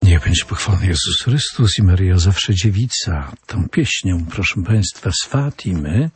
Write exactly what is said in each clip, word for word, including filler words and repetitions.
Niech będzie pochwalony Jezus Chrystus i Maryja zawsze dziewica. Tą pieśnią, proszę Państwa, z Fatimy,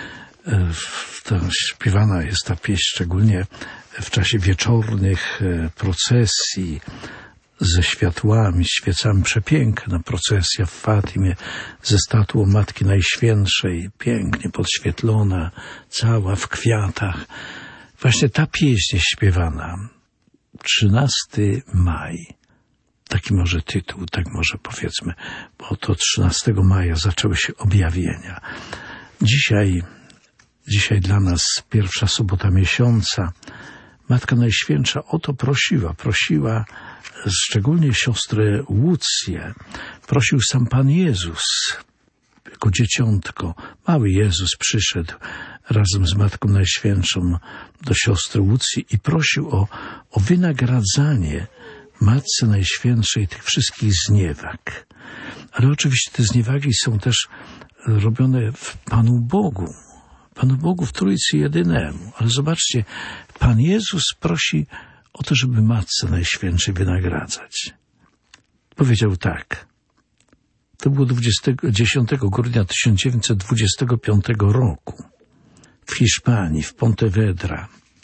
to śpiewana jest ta pieśń szczególnie w czasie wieczornych procesji ze światłami, świecami. Przepiękna procesja w Fatimie ze statuą Matki Najświętszej, pięknie podświetlona, cała w kwiatach. Właśnie ta pieśń jest śpiewana. trzynastego maja. Taki może tytuł, tak może powiedzmy, bo to trzynastego maja zaczęły się objawienia. Dzisiaj, dzisiaj dla nas pierwsza sobota miesiąca. Matka Najświętsza o to prosiła, prosiła szczególnie siostrę Łucję. Prosił sam Pan Jezus, jako dzieciątko. Mały Jezus przyszedł razem z Matką Najświętszą do siostry Łucji i prosił o, o wynagradzanie Matce Najświętszej tych wszystkich zniewag. Ale oczywiście te zniewagi są też robione w Panu Bogu. Panu Bogu w Trójcy Jedynemu. Ale zobaczcie, Pan Jezus prosi o to, żeby Matce Najświętszej wynagradzać. Powiedział tak. To było dziesiątego grudnia tysiąc dziewięćset dwudziestego piątego roku. W Hiszpanii, w Pontevedra.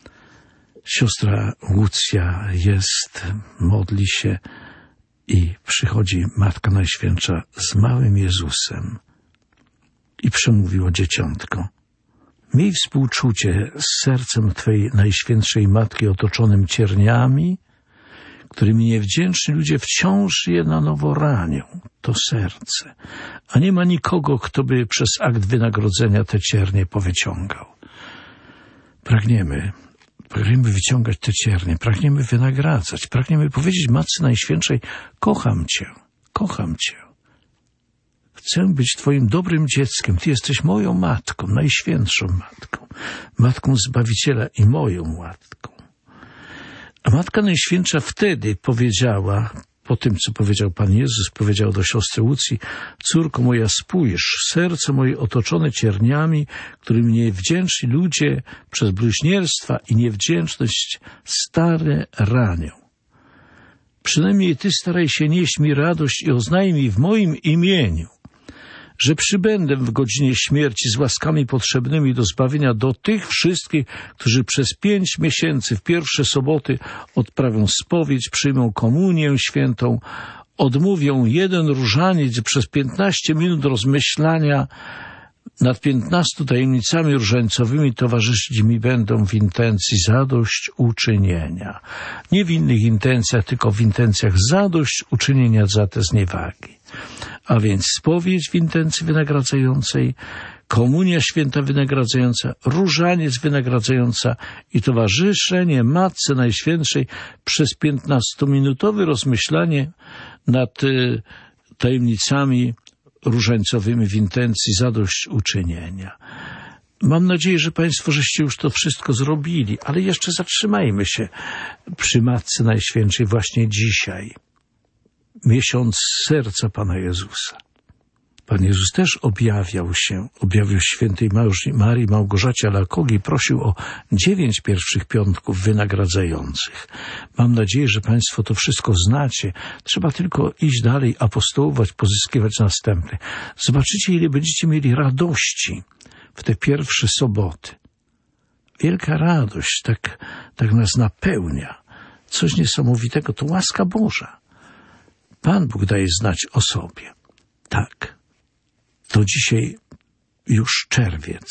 Siostra Łucja jest, modli się i przychodzi Matka Najświętsza z małym Jezusem i przemówiło dzieciątko. Miej współczucie z sercem Twej Najświętszej Matki otoczonym cierniami, którymi niewdzięczni ludzie wciąż je na nowo ranią. To serce. A nie ma nikogo, kto by przez akt wynagrodzenia te ciernie powyciągał. Pragniemy Pragniemy wyciągać te ciernie, pragniemy wynagradzać, pragniemy powiedzieć Matce Najświętszej, kocham Cię, kocham Cię. Chcę być Twoim dobrym dzieckiem, Ty jesteś moją matką, najświętszą matką, matką Zbawiciela i moją matką. A Matka Najświętsza wtedy powiedziała, po tym, co powiedział Pan Jezus, powiedział do siostry Łucji, córko moja, spójrz, serce moje otoczone cierniami, którymi niewdzięczni ludzie przez bluźnierstwa i niewdzięczność stare ranią. Przynajmniej Ty staraj się nieść mi radość i oznajmij w moim imieniu, że przybędę w godzinie śmierci z łaskami potrzebnymi do zbawienia do tych wszystkich, którzy przez pięć miesięcy w pierwsze soboty odprawią spowiedź, przyjmą komunię świętą, odmówią jeden różaniec przez piętnaście minut rozmyślania nad piętnastu tajemnicami różańcowymi towarzyszyć mi będą w intencji zadośćuczynienia. Nie w innych intencjach, tylko w intencjach zadośćuczynienia za te zniewagi. A więc spowiedź w intencji wynagradzającej, komunia święta wynagradzająca, różaniec wynagradzająca i towarzyszenie Matce Najświętszej przez piętnastominutowe rozmyślanie nad y, tajemnicami różańcowymi w intencji zadośćuczynienia. Mam nadzieję, że Państwo żeście już to wszystko zrobili, ale jeszcze zatrzymajmy się przy Matce Najświętszej właśnie dzisiaj. Miesiąc serca Pana Jezusa. Pan Jezus też objawiał się, objawił świętej Marii Małgorzacie Alakogi, prosił o dziewięć pierwszych piątków wynagradzających. Mam nadzieję, że Państwo to wszystko znacie. Trzeba tylko iść dalej, apostołować, pozyskiwać następne. Zobaczycie, ile będziecie mieli radości w te pierwsze soboty. Wielka radość, tak, tak nas napełnia. Coś niesamowitego, to łaska Boża. Pan Bóg daje znać o sobie. Tak. To dzisiaj już czerwiec,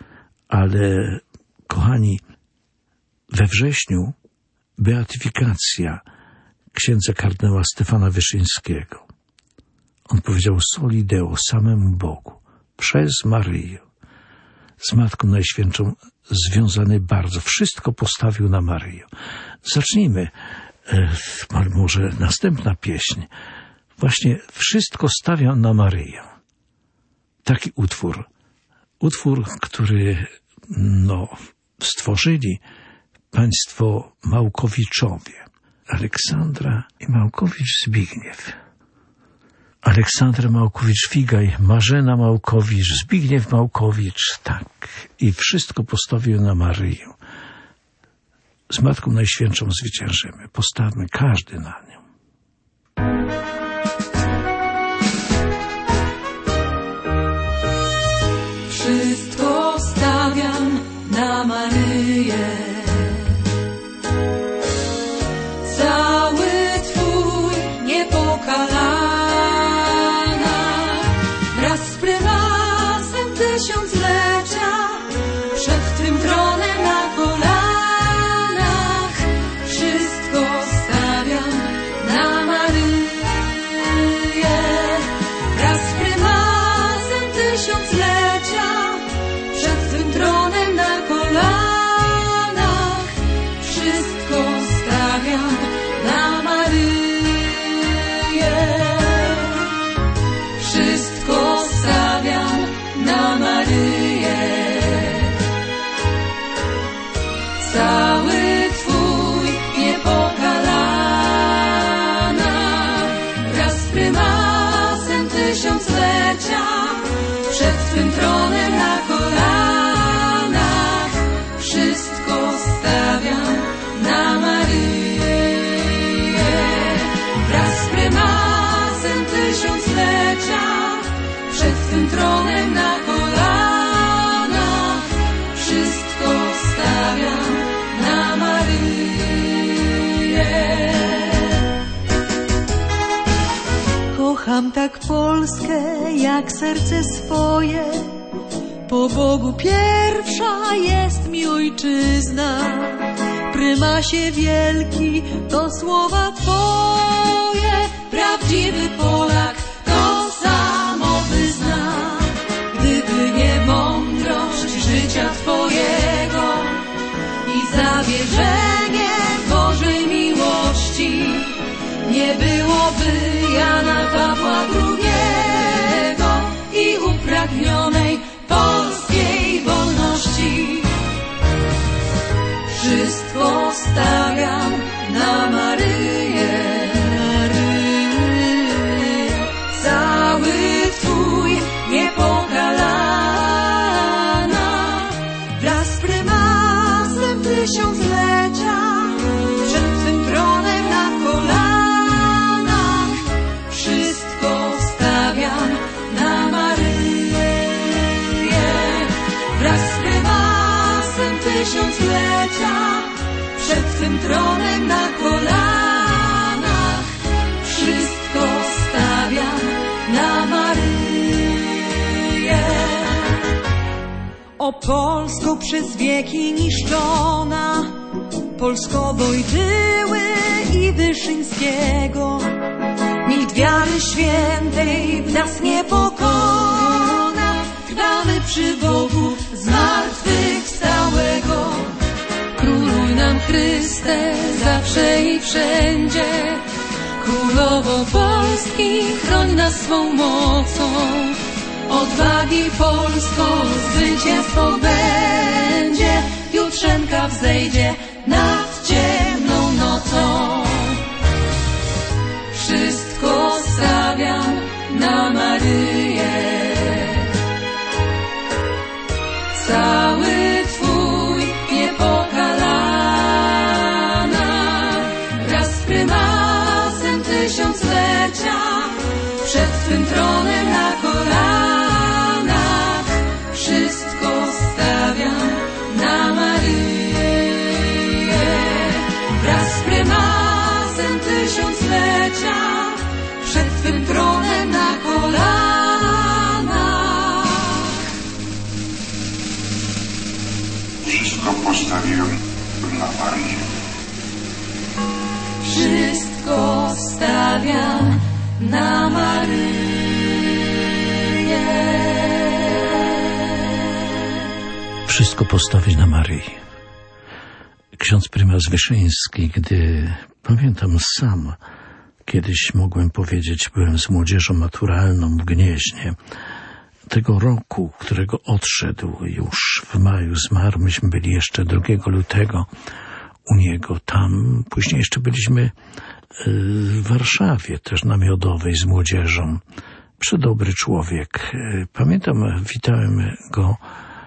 ale kochani, we wrześniu beatyfikacja księdza kardynała Stefana Wyszyńskiego. On powiedział soli Deo, samemu Bogu, przez Maryję, z Matką Najświętszą związany bardzo. Wszystko postawił na Maryję. Zacznijmy, e, może następna pieśń. Właśnie wszystko stawiam na Maryję. Taki utwór. Utwór, który no, stworzyli państwo Małkowiczowie. Aleksandra i Małkowicz Zbigniew. Aleksandra Małkowicz-Figaj, Marzena Małkowicz, Zbigniew Małkowicz, tak. I wszystko postawił na Maryję. Z Matką Najświętszą zwyciężymy. Postawmy każdy na nią. prymasem tysiąclecia, przed Twym tronem na kolanach, wszystko stawiam na Maryję. Wraz z prymasem tysiąclecia, przed Twym tronem na kolanach, wszystko stawiam na Maryję. Kocham tak Polskę jak serce swoje, po Bogu pierwsza jest mi ojczyzna. Prymasie wielki to słowa Twoje, prawdziwy Polak to samo wyzna. Gdyby nie mądrość życia Twojego i zawierzenie Bożej miłości, nie byłoby Jana Pawła drugiego i upragnionej polskiej wolności. Wszystko stawiam na Maryję. Cały Twój niepokalana, wraz z prymasem tysiąclecia, przed Twym tronem na kolanach, wszystko stawiam na Maryję. Wraz z prymasem tysiąclecia, przed Twym tronem na kolanach, wszystko stawiam na Maryję. O Polsko przez wieki niszczona, Polsko Wojtyły i Wyszyńskiego, nikt wiary świętej w nas nie pokona. Trwamy przy Bogu zmartwychwstałego. Króluj nam Chryste zawsze i wszędzie. Królowo Polski, chroń nas swą mocą. Odwagi Polsko zwycięstwo będzie. Jutrzenka wzejdzie nad ciemną nocą. Wszystko stawiam na Maryję. Cały Twój niepokalana, wraz z prymasem tysiąclecia, przed Twym tronem na kolanach, wszystko stawiam na Maryję. Wraz z prymasem tysiąclecia, przed Twym tronem na kolanach. Wszystko postawiłem na Maryję. Wszystko stawiam na Maryję. Wszystko postawić na Maryi. Ksiądz prymas Wyszyński, gdy pamiętam sam, kiedyś mogłem powiedzieć, byłem z młodzieżą maturalną w Gnieźnie. Tego roku, którego odszedł już w maju, zmarł, myśmy byli jeszcze drugiego lutego u niego tam. Później jeszcze byliśmy w Warszawie, też na Miodowej z młodzieżą. Przedobry człowiek. Pamiętam, witałem go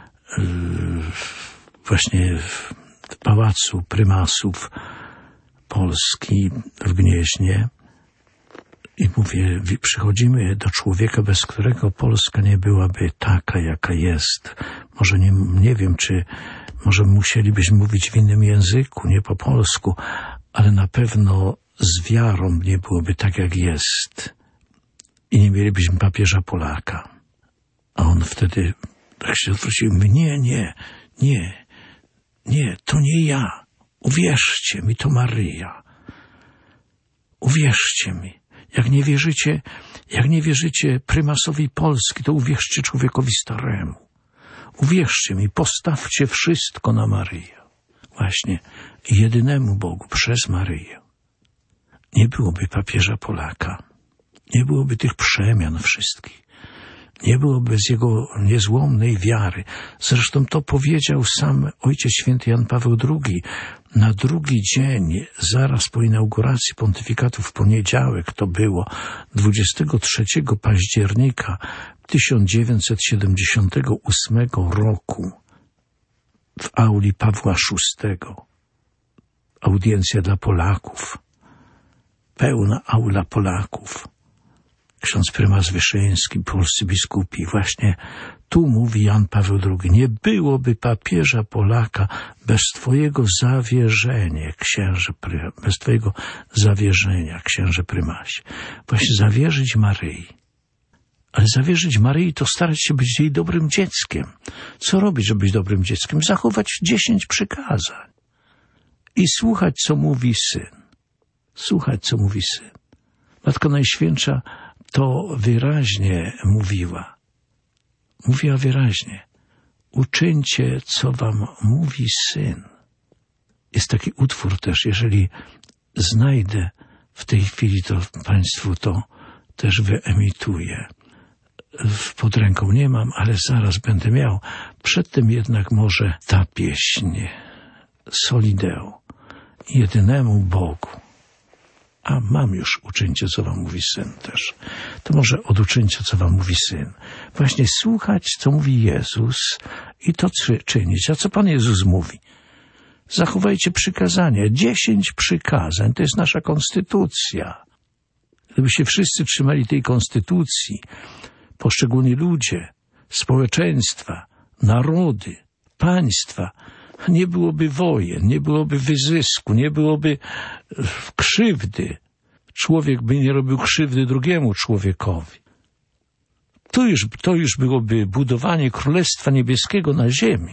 właśnie w Pałacu Prymasów Polski w Gnieźnie i mówię, przychodzimy do człowieka, bez którego Polska nie byłaby taka, jaka jest. Może nie, nie wiem, czy może musielibyśmy mówić w innym języku, nie po polsku, ale na pewno z wiarą nie byłoby tak, jak jest. I nie mielibyśmy papieża Polaka. A on wtedy tak się zwrócił, mówi, nie, nie, nie, nie, to nie ja. Uwierzcie mi, to Maryja. Uwierzcie mi. Jak nie wierzycie, jak nie wierzycie prymasowi Polski, to uwierzcie człowiekowi staremu. Uwierzcie mi, postawcie wszystko na Maryję. Właśnie jedynemu Bogu przez Maryję. Nie byłoby papieża Polaka. Nie byłoby tych przemian wszystkich. Nie byłoby z jego niezłomnej wiary. Zresztą to powiedział sam Ojciec Święty Jan Paweł drugi na drugi dzień, zaraz po inauguracji pontyfikatu w poniedziałek, to było dwudziestego trzeciego października tysiąc dziewięćset siedemdziesiątego ósmego roku w auli Pawła szóstego. Audiencja dla Polaków. Pełna aula Polaków. Ksiądz prymas Wyszyński, polscy biskupi. Właśnie tu mówi Jan Paweł drugi. Nie byłoby papieża Polaka bez twojego zawierzenia, księże pry... bez twojego zawierzenia, księże prymasie. Właśnie zawierzyć Maryi. Ale zawierzyć Maryi to starać się być jej dobrym dzieckiem. Co robić, żeby być dobrym dzieckiem? Zachować dziesięć przykazań. I słuchać, co mówi Syn. Słuchać, co mówi Syn. Matka Najświętsza to wyraźnie mówiła. Mówiła wyraźnie. Uczyńcie, co wam mówi Syn. Jest taki utwór też, jeżeli znajdę w tej chwili, to Państwu to też wyemituję. Pod ręką nie mam, ale zaraz będę miał. Przedtem jednak może ta pieśń. Soli Deo. Jedynemu Bogu. A mam już uczyńcie, co wam mówi Syn też. To może od uczyńcie, co wam mówi Syn. Właśnie słuchać, co mówi Jezus i to czynić. A co Pan Jezus mówi? Zachowajcie przykazania. Dziesięć przykazań. To jest nasza konstytucja. Gdyby się wszyscy trzymali tej konstytucji, poszczególni ludzie, społeczeństwa, narody, państwa, nie byłoby wojen, nie byłoby wyzysku, nie byłoby krzywdy. Człowiek by nie robił krzywdy drugiemu człowiekowi. To już, to już byłoby budowanie Królestwa Niebieskiego na ziemi.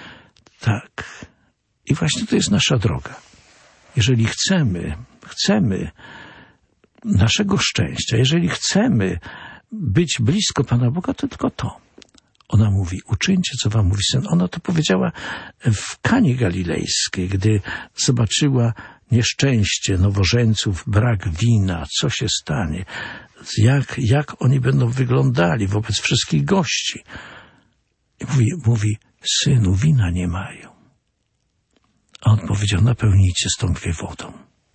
Tak. I właśnie to jest nasza droga. Jeżeli chcemy, chcemy naszego szczęścia, jeżeli chcemy być blisko Pana Boga, to tylko to. Ona mówi, uczyńcie, co wam mówi Syn. Ona to powiedziała w Kanie Galilejskiej, gdy zobaczyła nieszczęście nowożeńców, brak wina, co się stanie, jak, jak oni będą wyglądali wobec wszystkich gości. I mówi, mówi, Synu, wina nie mają. A on powiedział, napełnijcie stągwie wodą.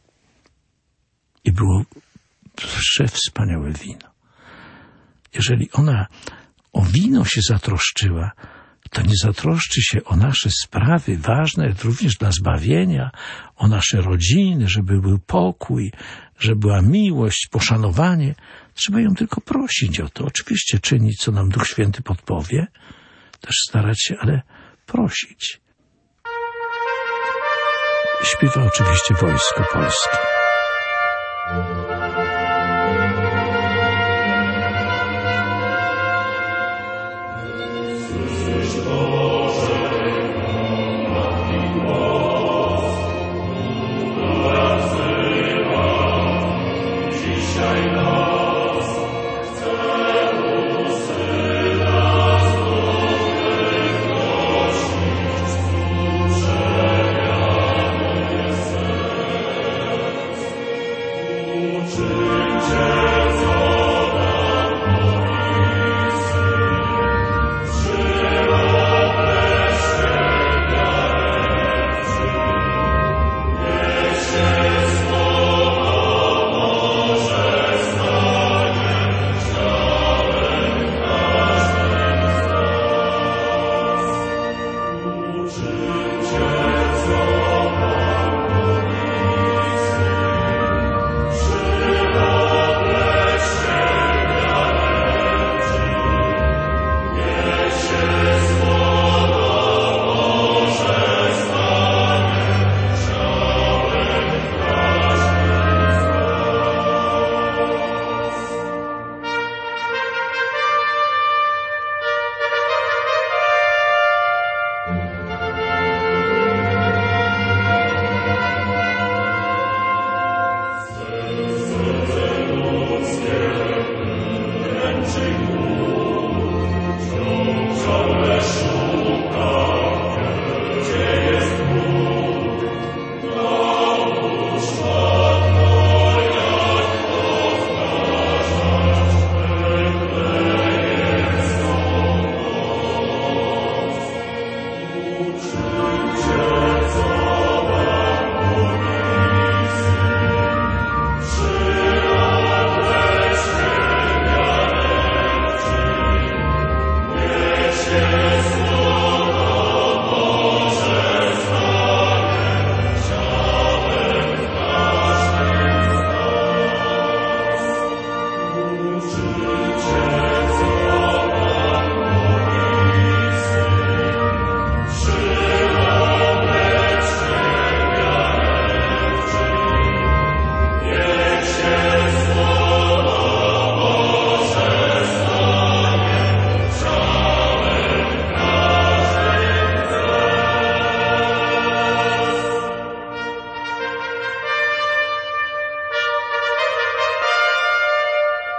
I było przewspaniałe wino. Jeżeli ona o wino się zatroszczyła, to nie zatroszczy się o nasze sprawy ważne, również dla zbawienia, o nasze rodziny, żeby był pokój, żeby była miłość, poszanowanie. Trzeba ją tylko prosić o to. Oczywiście czynić, co nam Duch Święty podpowie, też starać się, ale prosić. Śpiewa oczywiście Wojsko Polskie. Yes.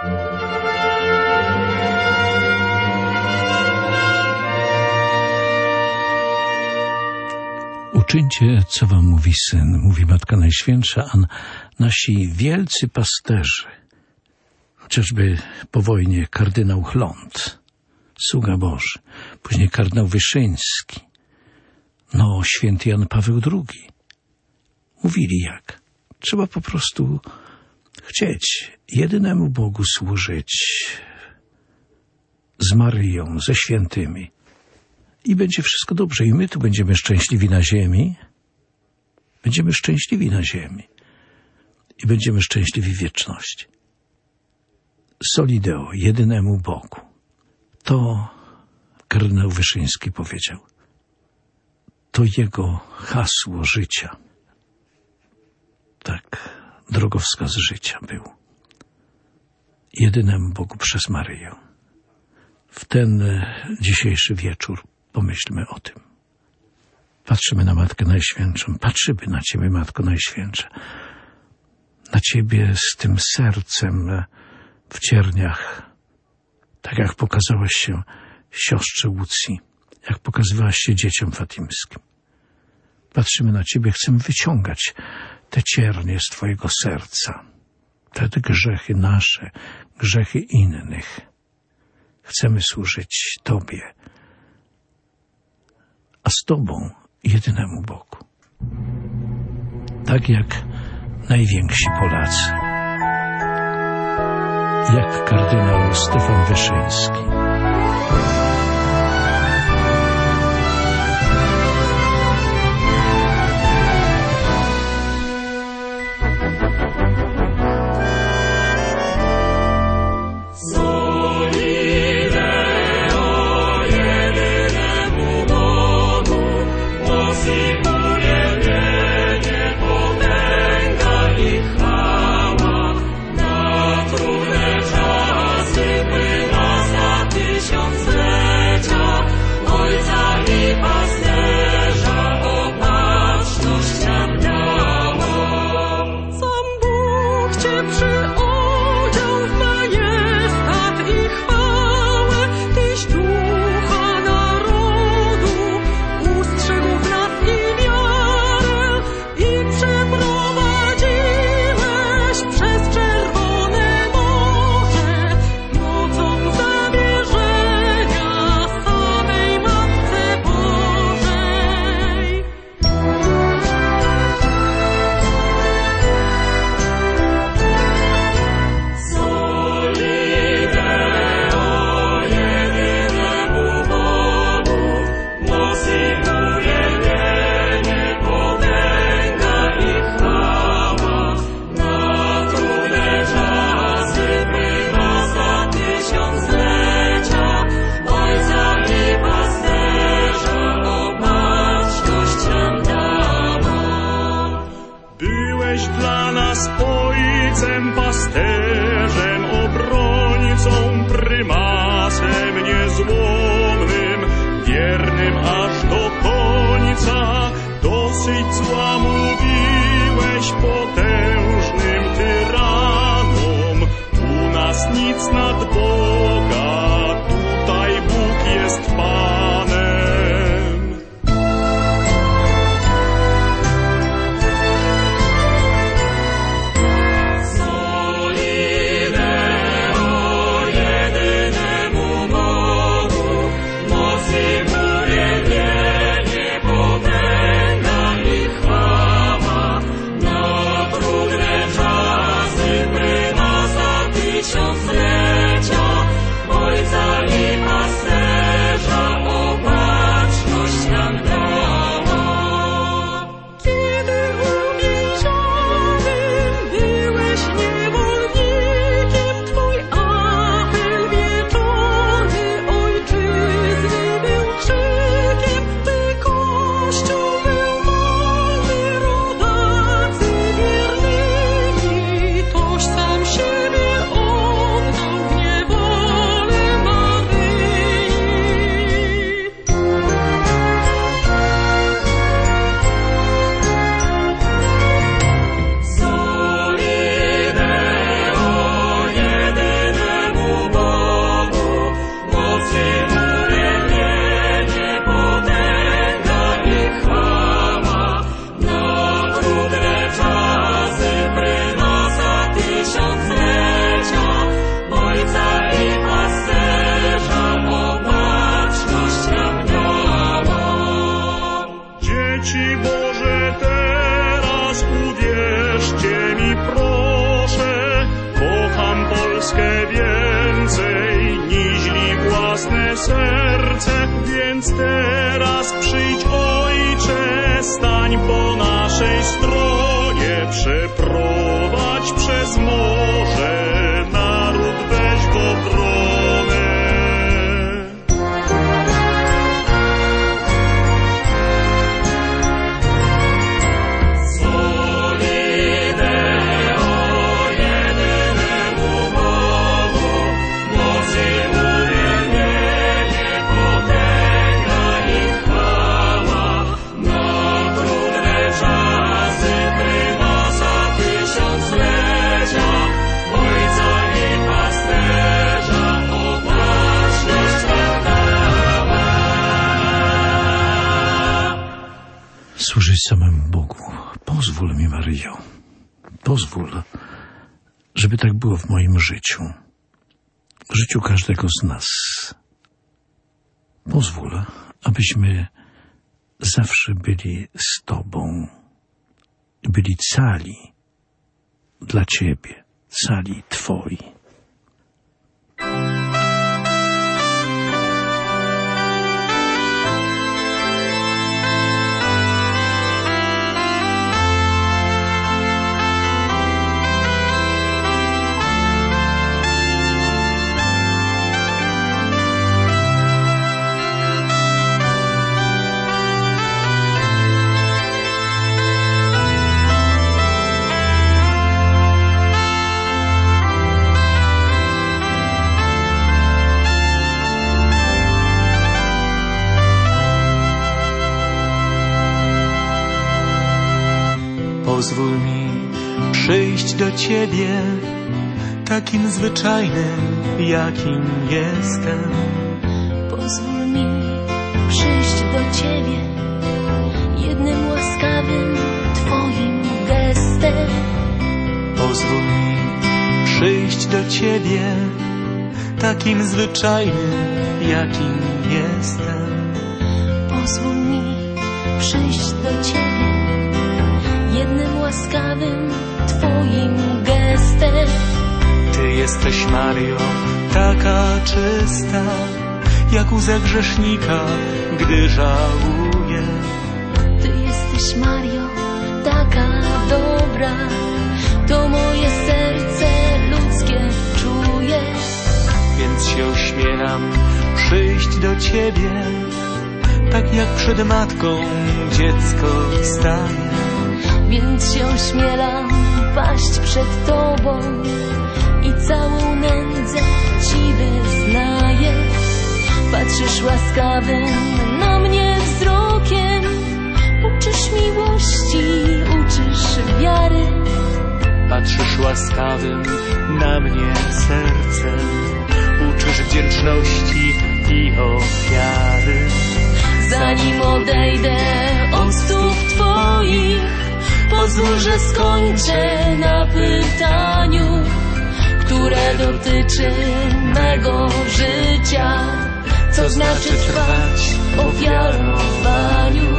Uczyńcie, co wam mówi Syn, mówi Matka Najświętsza, a nasi wielcy pasterze, chociażby po wojnie kardynał Chląd, sługa Boży, później kardynał Wyszyński, no święty Jan Paweł drugi, mówili jak. Trzeba po prostu chcieć jedynemu Bogu służyć z Maryją, ze świętymi. I będzie wszystko dobrze. I my tu będziemy szczęśliwi na ziemi. Będziemy szczęśliwi na ziemi. I będziemy szczęśliwi w wieczności. Solideo, jedynemu Bogu. To kardynał Wyszyński powiedział. To jego hasło życia. Tak, drogowskaz życia był. Jedynemu Bogu przez Maryję. W ten dzisiejszy wieczór pomyślmy o tym. Patrzymy na Matkę Najświętszą. Patrzymy na Ciebie, Matko Najświętsza. Na Ciebie z tym sercem w cierniach. Tak jak pokazałaś się siostrze Łucji. Jak pokazywałaś się dzieciom fatimskim. Patrzymy na Ciebie, chcemy wyciągać te ciernie z Twojego serca. Te grzechy nasze, grzechy innych. Chcemy służyć Tobie. A z Tobą jedynemu Bogu. Tak jak najwięksi Polacy. Jak kardynał Stefan Wyszyński. Tysiąc lat. łaskę więcej niźli własne serce, więc teraz przyjdź, Ojcze, stań po naszej stronie, przeprowadź przez morze, naród weź w obronę. Służyć samemu Bogu. Pozwól mi, Maryjo, pozwól, żeby tak było w moim życiu, w życiu każdego z nas. Pozwól, abyśmy zawsze byli z Tobą, byli cali dla Ciebie, cali Twoi. Pozwól mi przyjść do Ciebie, takim zwyczajnym, jakim jestem. Pozwól mi przyjść do Ciebie, jednym łaskawym Twoim gestem. Pozwól mi przyjść do Ciebie, takim zwyczajnym, jakim jestem. Pozwól mi przyjść do Ciebie, jednym łaskawym Twoim gestem. Ty jesteś, Mario, taka czysta, jak łza grzesznika, gdy żałuje. Ty jesteś, Mario, taka dobra, to moje serce ludzkie czuje. Więc się ośmielam przyjść do Ciebie, tak jak przed matką dziecko staje. Więc się ośmielam paść przed Tobą i całą nędzę Ci wyznaję. Patrzysz łaskawym na mnie wzrokiem, uczysz miłości, uczysz wiary. Patrzysz łaskawym na mnie sercem, uczysz wdzięczności i ofiary. Zanim odejdę od stóp Twoich, pozwól, że skończę na pytaniu, które dotyczy mego życia. Co znaczy trwać w ofiarowaniu?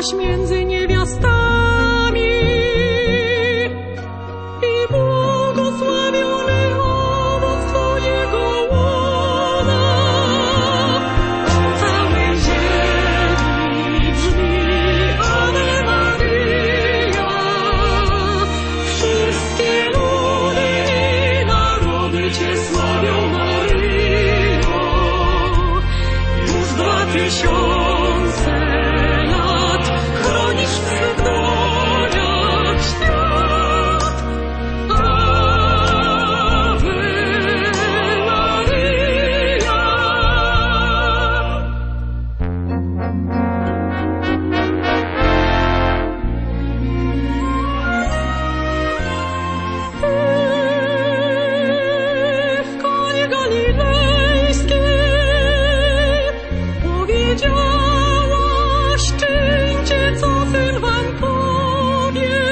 Stałaś między niewiastami i błogosławiony owoc Twojego łona. O całej ziemi brzmi Ave Maryja. Wszystkie ludy i narody Cię sławią, Maryjo. Już dwa tysiące lat chronisz w swych dłoniach świat. Ave Maryja. Ty w Kanie Galilejskiej powiedziałaś, czyńcie, co Syn wam powie.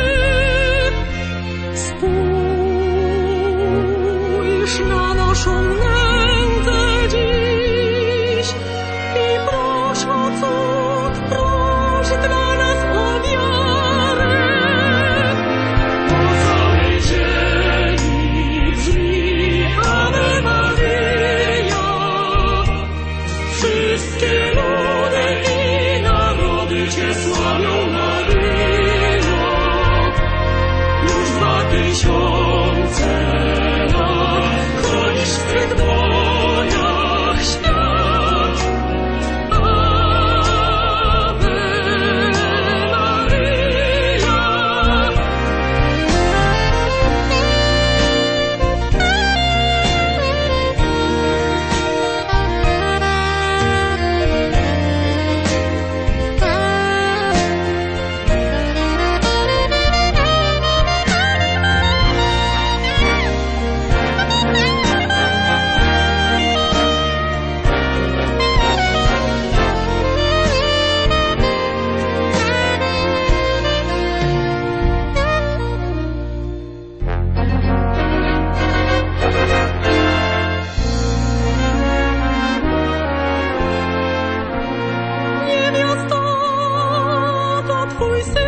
Spójrz na naszą nędzę dziś i proś o cud, proś dla nas o wiarę. Po całej ziemi brzmi Ave Maryja. Wszystkie ludy i narody Cię sławią, Maryjo. Już dwa tysiące lat chronisz w swych dłoniach świat. Ave Maryja. Niewiasto to Twój Syn.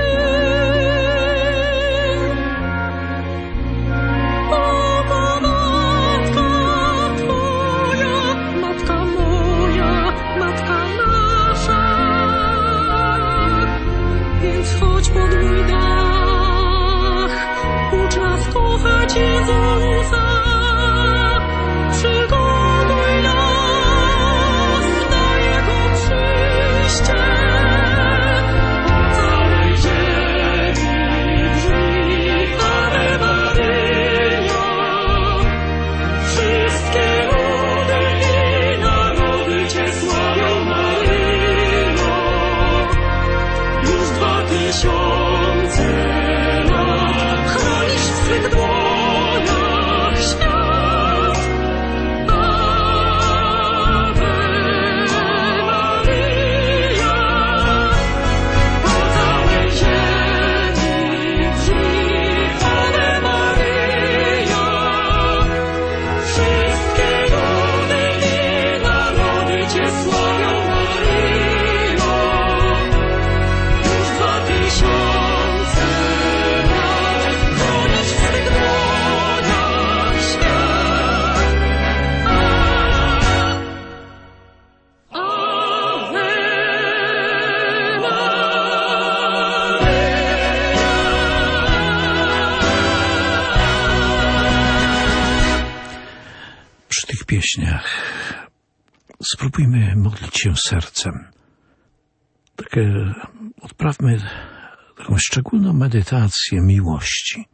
Oto matka Twoja, matka moja, matka nasza. Więc chodź pod mój dach, ucz nas kochać Jezusa. Przygotuj nas na Jego przyjście. Po całej ziemi brzmi Ave Maryja. Wszystkie ludy i narody Cię sławią, Maryjo. Już dwa tysiące lat chronisz w swych dłoniach świat. Ave Maryja. Po całej ziemi brzmi Ave Maryja. Wszystkie ludy i narody Cię sławią, Maryjo. Już dwa tysiące lat chronisz w swych dłoniach świat. Ave Przy tych pieśniach spróbujmy modlić się sercem. Takie, odprawmy taką szczególną medytację miłości.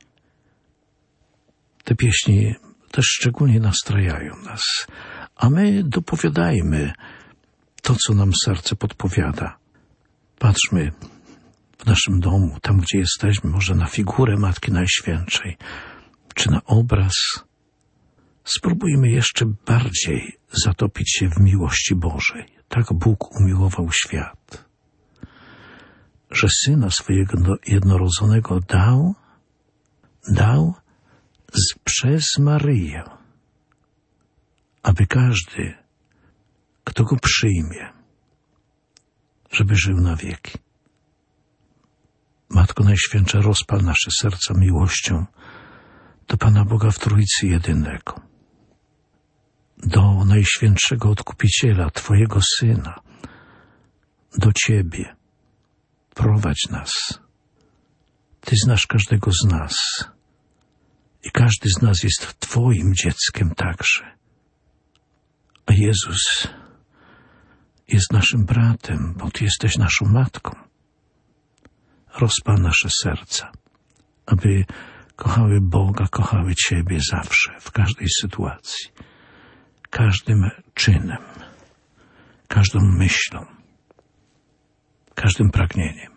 Te pieśni też szczególnie nastrajają nas, a my dopowiadajmy to, co nam serce podpowiada. Patrzmy w naszym domu, tam gdzie jesteśmy, może na figurę Matki Najświętszej, czy na obraz. Spróbujmy jeszcze bardziej zatopić się w miłości Bożej. Tak Bóg umiłował świat, że Syna swojego jednorodzonego dał, dał z, przez Maryję, aby każdy, kto Go przyjmie, żeby żył na wieki. Matko Najświętsza, rozpal nasze serca miłością do Pana Boga w Trójcy Jedynego, do Najświętszego Odkupiciela, Twojego Syna, do Ciebie. Prowadź nas. Ty znasz każdego z nas i każdy z nas jest Twoim dzieckiem także. A Jezus jest naszym bratem, bo Ty jesteś naszą matką. Rozpal nasze serca, aby kochały Boga, kochały Ciebie zawsze, w każdej sytuacji, każdym czynem, każdą myślą, każdym pragnieniem.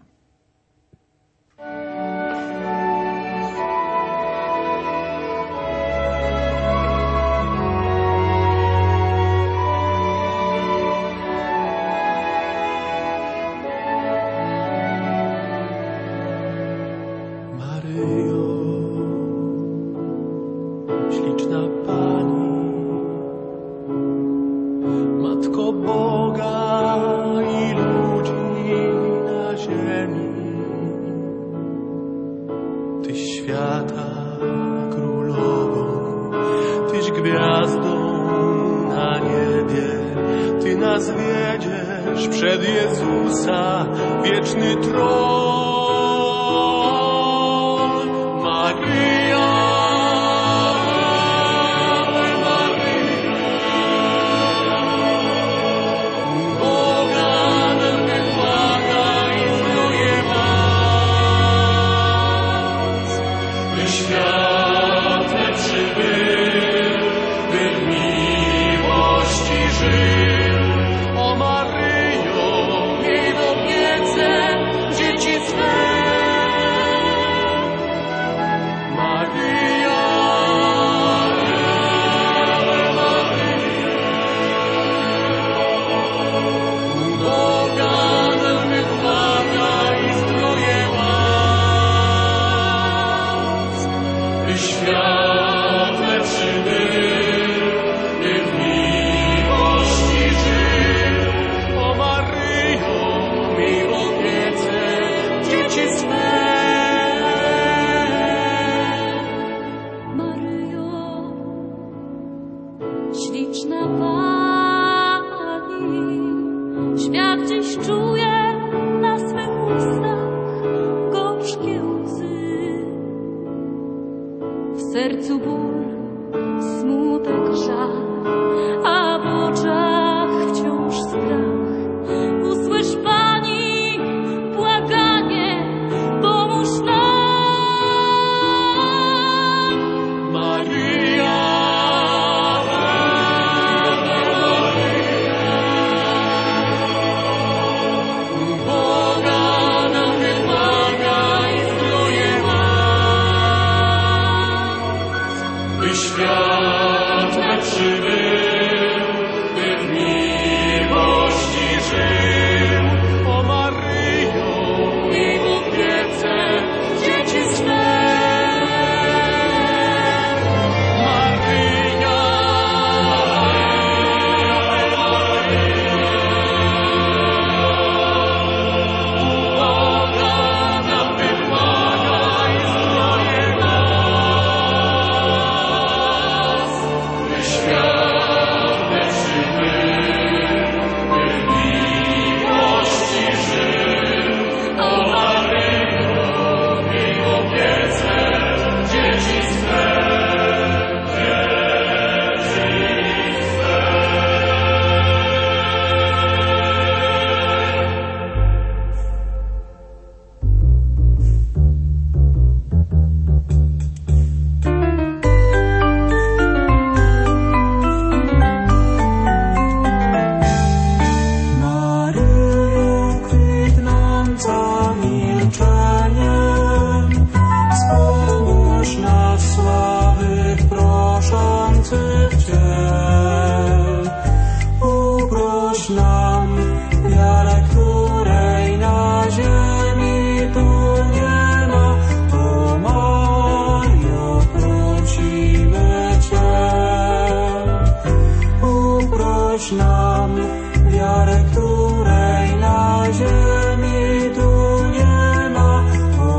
wiarę, której na ziemi tu nie ma.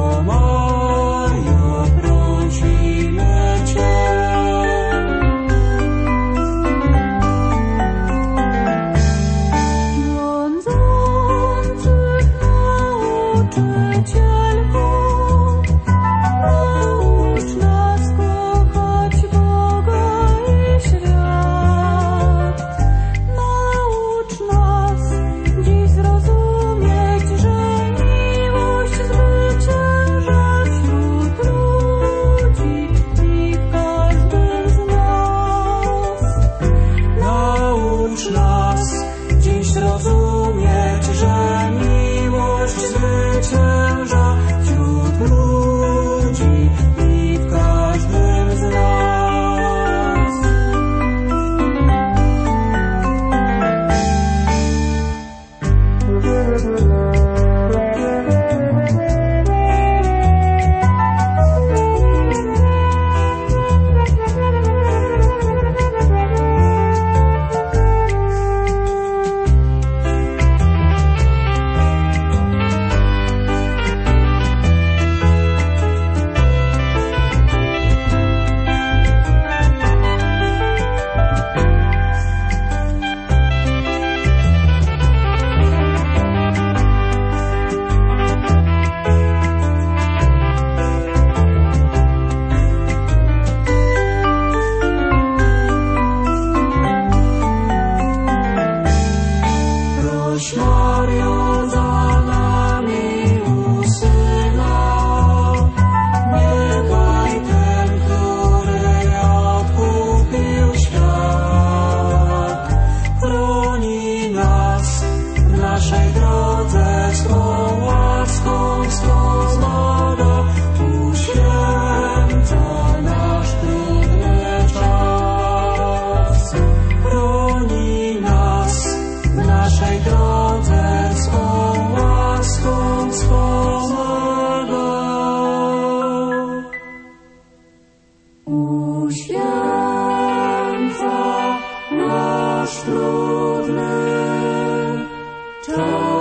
Zdrowaś Mario, za nami usyna. Niechaj ten, który odkupił świat, chroni nas w naszej drodze, swą łaską wspomaga. Uświęca nasz trudny czas, chroni nas w naszej drodze, swą łaską wspomaga. Uświęca nasz trudny czas.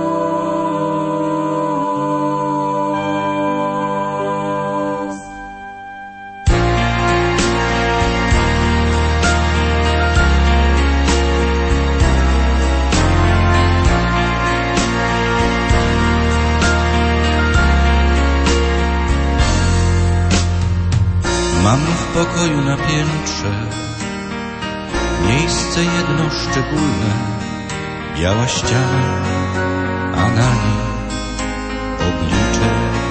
Mam w pokoju na piętrze miejsce jedno szczególne, biała ściana, a na niej oblicze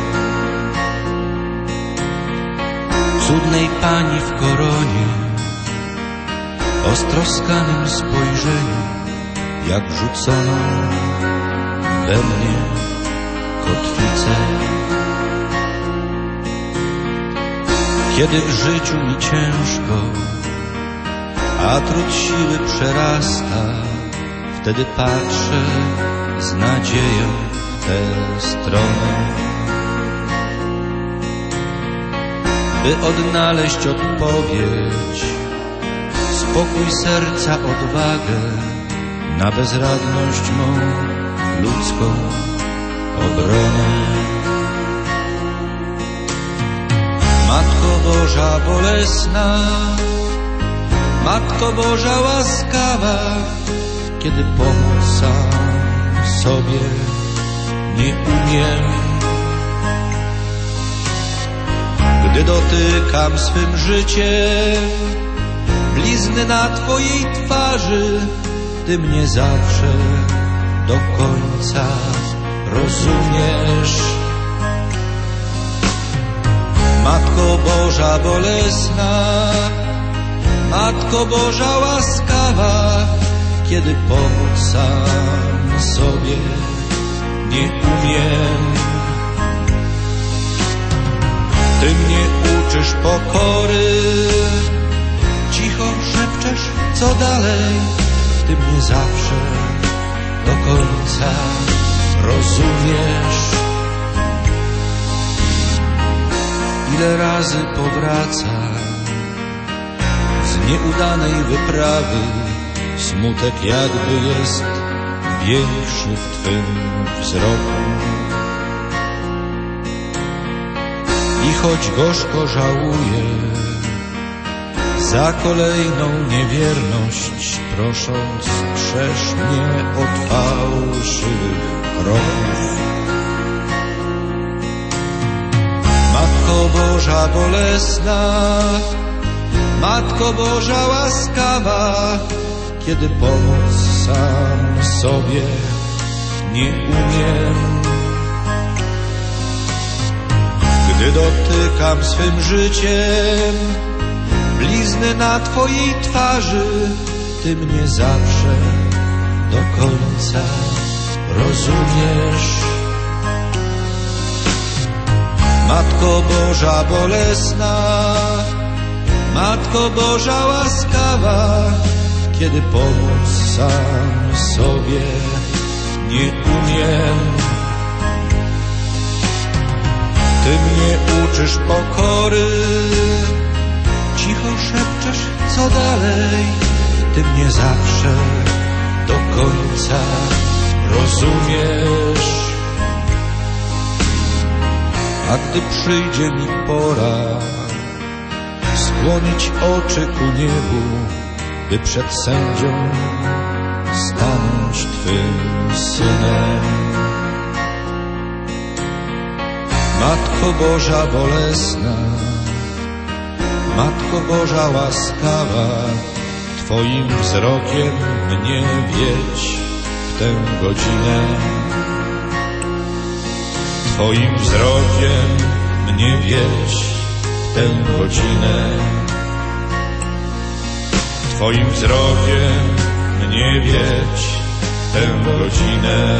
cudnej pani w koronie, o stroskanym spojrzeniu, jak rzucono we mnie kotwicę. Kiedy w życiu mi ciężko, a trud siły przerasta, wtedy patrzę z nadzieją w tę stronę, by odnaleźć odpowiedź, spokój serca, odwagę na bezradność mą, ludzką obronę. Matko Boża bolesna, Matko Boża łaskawa, kiedy pomóc sam sobie nie umiem, gdy dotykam swym życiem blizny na Twojej twarzy, Ty mnie zawsze do końca rozumiesz. Matko Boża bolesna, Matko Boża łaskawa, kiedy pomóc sam sobie nie umiem. Ty mnie uczysz pokory, cicho szepczesz, co dalej, Ty mnie zawsze do końca rozumiesz. Ile razy powraca z nieudanej wyprawy, smutek jakby jest większy w Twym wzroku. I choć gorzko żałuję za kolejną niewierność, prosząc strzeż mnie od fałszywych kroków. Matko Boża bolesna, Matko Boża łaskawa, kiedy pomóc sam sobie nie umiem, gdy dotykam swym życiem blizny na Twojej twarzy, Ty mnie zawsze do końca rozumiesz. Matko Boża bolesna, Matko Boża łaskawa, kiedy pomóc sam sobie nie umiem. Ty mnie uczysz pokory, cicho szepczesz, co dalej, Ty mnie zawsze do końca rozumiesz. A gdy przyjdzie mi pora skłonić oczy ku niebu, by przed sędzią stanąć Twym synem. Matko Boża bolesna, Matko Boża łaskawa, Twoim wzrokiem mnie wiedź w tę godzinę. Twoim wzrokiem mnie wiedź w tę godzinę. Twoim wzrokiem mnie wiedź w tę godzinę.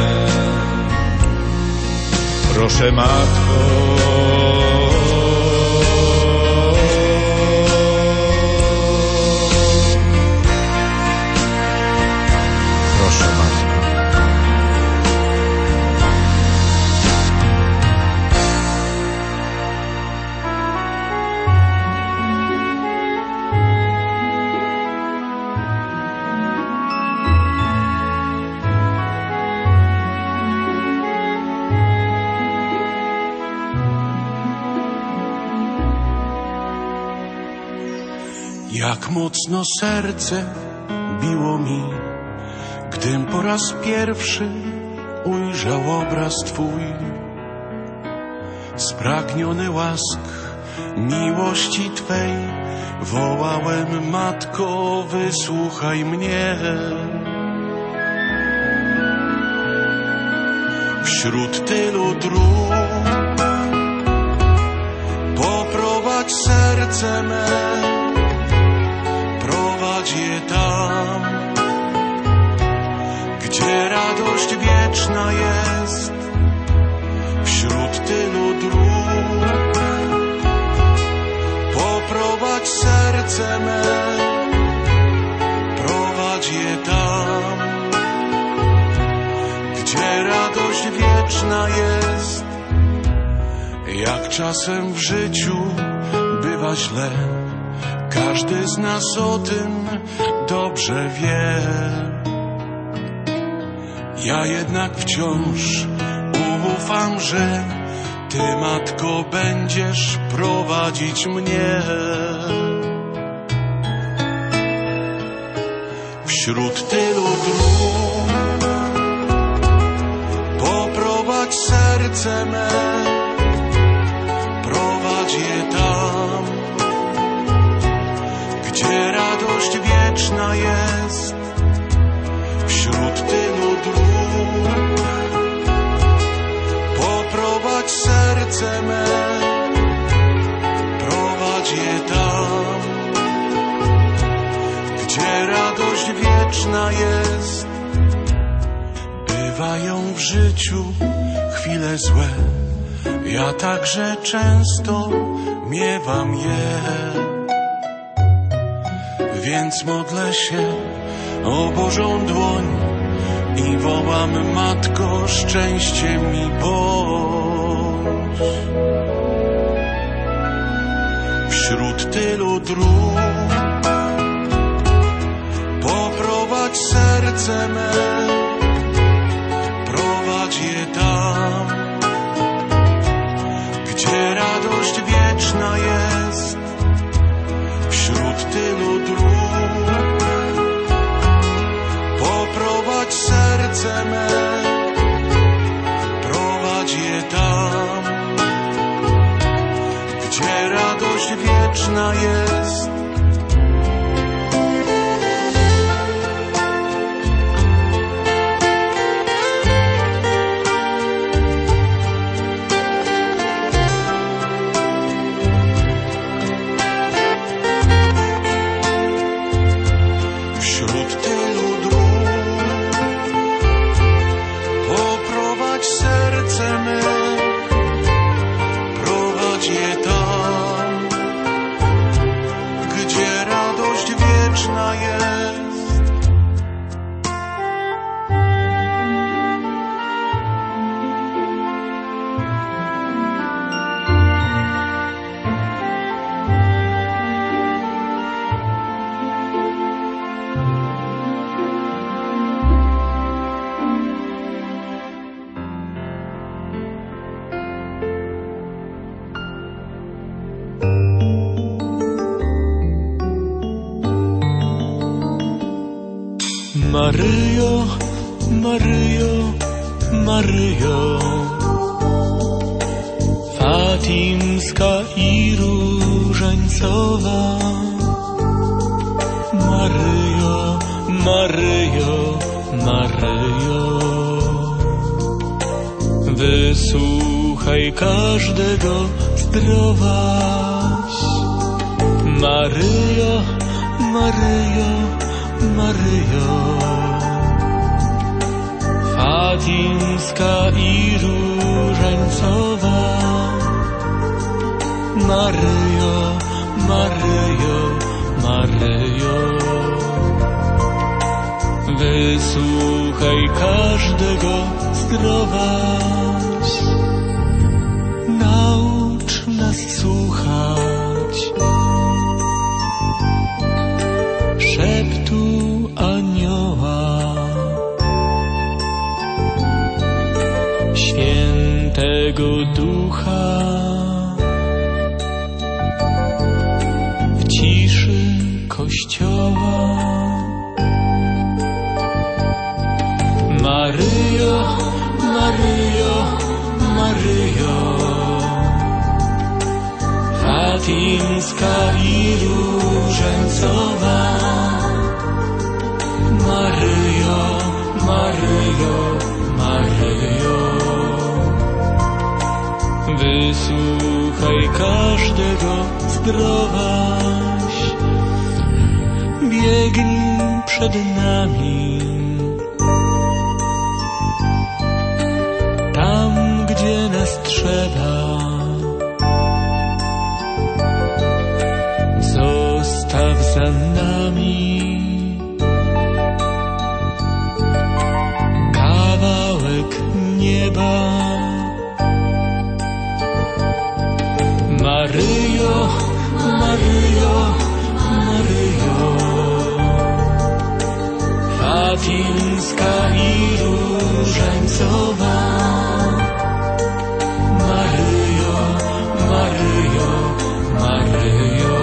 Proszę, Matko, proszę, Matko. Jak mocno serce biło mi, gdym po raz pierwszy ujrzał obraz Twój. Spragniony łask miłości Twej, wołałem: Matko, wysłuchaj mnie. Wśród tylu dróg poprowadź serce me, prowadź je tam, gdzie radość wieczna jest. Wśród tylu dróg poprowadź serce me, prowadź je tam, gdzie radość wieczna jest. Jak czasem w życiu bywa źle, każdy z nas o tym dobrze wie. Ja jednak wciąż ufam, że Ty, Matko, będziesz prowadzić mnie. Wśród tylu dróg poprowadź serce me, prowadź je tam, gdzie radość wieczna jest. Wśród tylu dróg poprowadź serce me, prowadź je tam, gdzie radość wieczna jest. Bywają w życiu chwile złe, ja także często miewam je. Więc modlę się o Bożą dłoń i wołam: Matko, szczęście mi bądź. Wśród tylu dróg poprowadź serce me, prowadź je tam, gdzie radość wieczna jest. Wśród tylu dróg poprowadź serce me, prowadź je tam, gdzie radość wieczna jest. Maryjo, Maryjo, Maryjo, fatimska i różańcowa. Maryjo, Maryjo, Maryjo. Wysłuchaj każdego, zdrowaś. Maryjo, Maryjo, Maryjo. Fatimska i różańcowa. Maryjo, Maryjo, Maryjo. Wysłuchaj każdego, zdrowaś. Naucz nas słuchać szeptu anioła, Świętego Ducha. W ciszy Kościoła. Maryjo, Maryjo, Maryjo. Fatimska i różańcowa. Maryjo, Maryjo, Maryjo. Wysłuchaj każdego, zdrowaś. Biegnij przed nami, tam gdzie nas trzeba. Zostaw za nami kawałek nieba. Maryjo, Maryjo, Maryjo. Fatimska i różańcowa. Maryjo, Maryjo, Maryjo.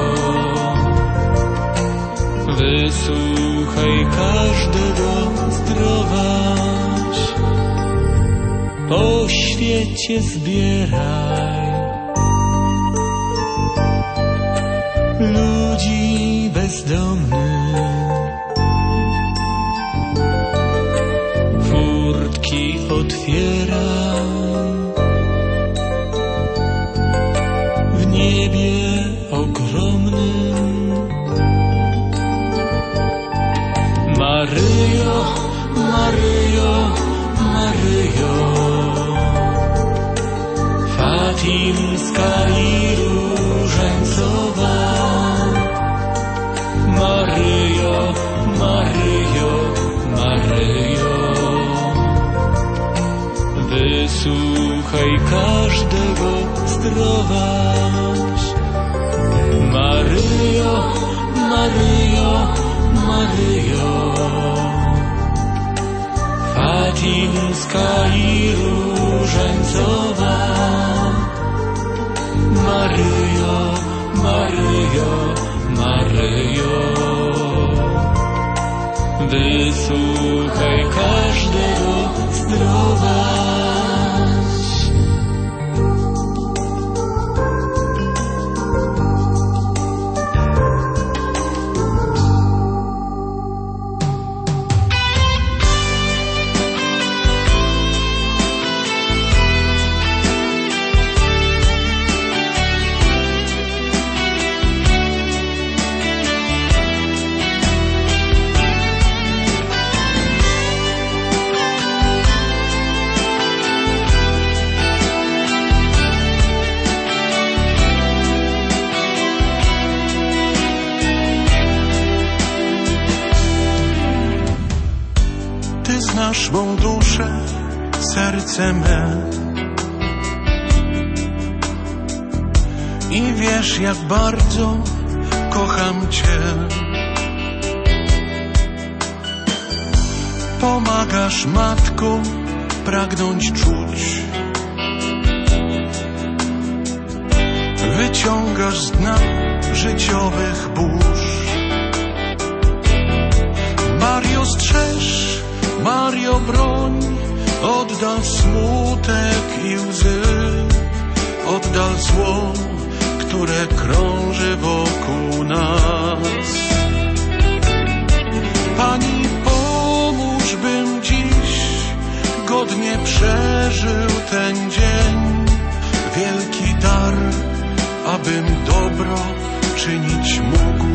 Wysłuchaj każdego, zdrowaś. Po świecie zbieraj ludzi bezdomnych. Furtki otwieraj. W niebie ogromnym. Maryjo, Maryjo, Maryjo. Fatimska i różańcowa. Maryjo, Maryjo, Maryjo. Wysłuchaj każdego, zdrowaś. Maryjo, Maryjo, Maryjo. Fatimska i różańcowa. Maryjo, Maryjo, Maryjo. Wysłuchaj każdego, zdrowaś. Znasz mą duszę, serce me i wiesz, jak bardzo kocham Cię. Pomagasz, Matko, pragnąć czuć. Wyciągasz z dna życiowych burz. Mario, strzeż, Mario, broń, oddal smutek i łzy, oddal zło, które krąży wokół nas. Pani, pomóż, bym godnie przeżył ten dzień. Wielki dar, abym dobro czynić mógł.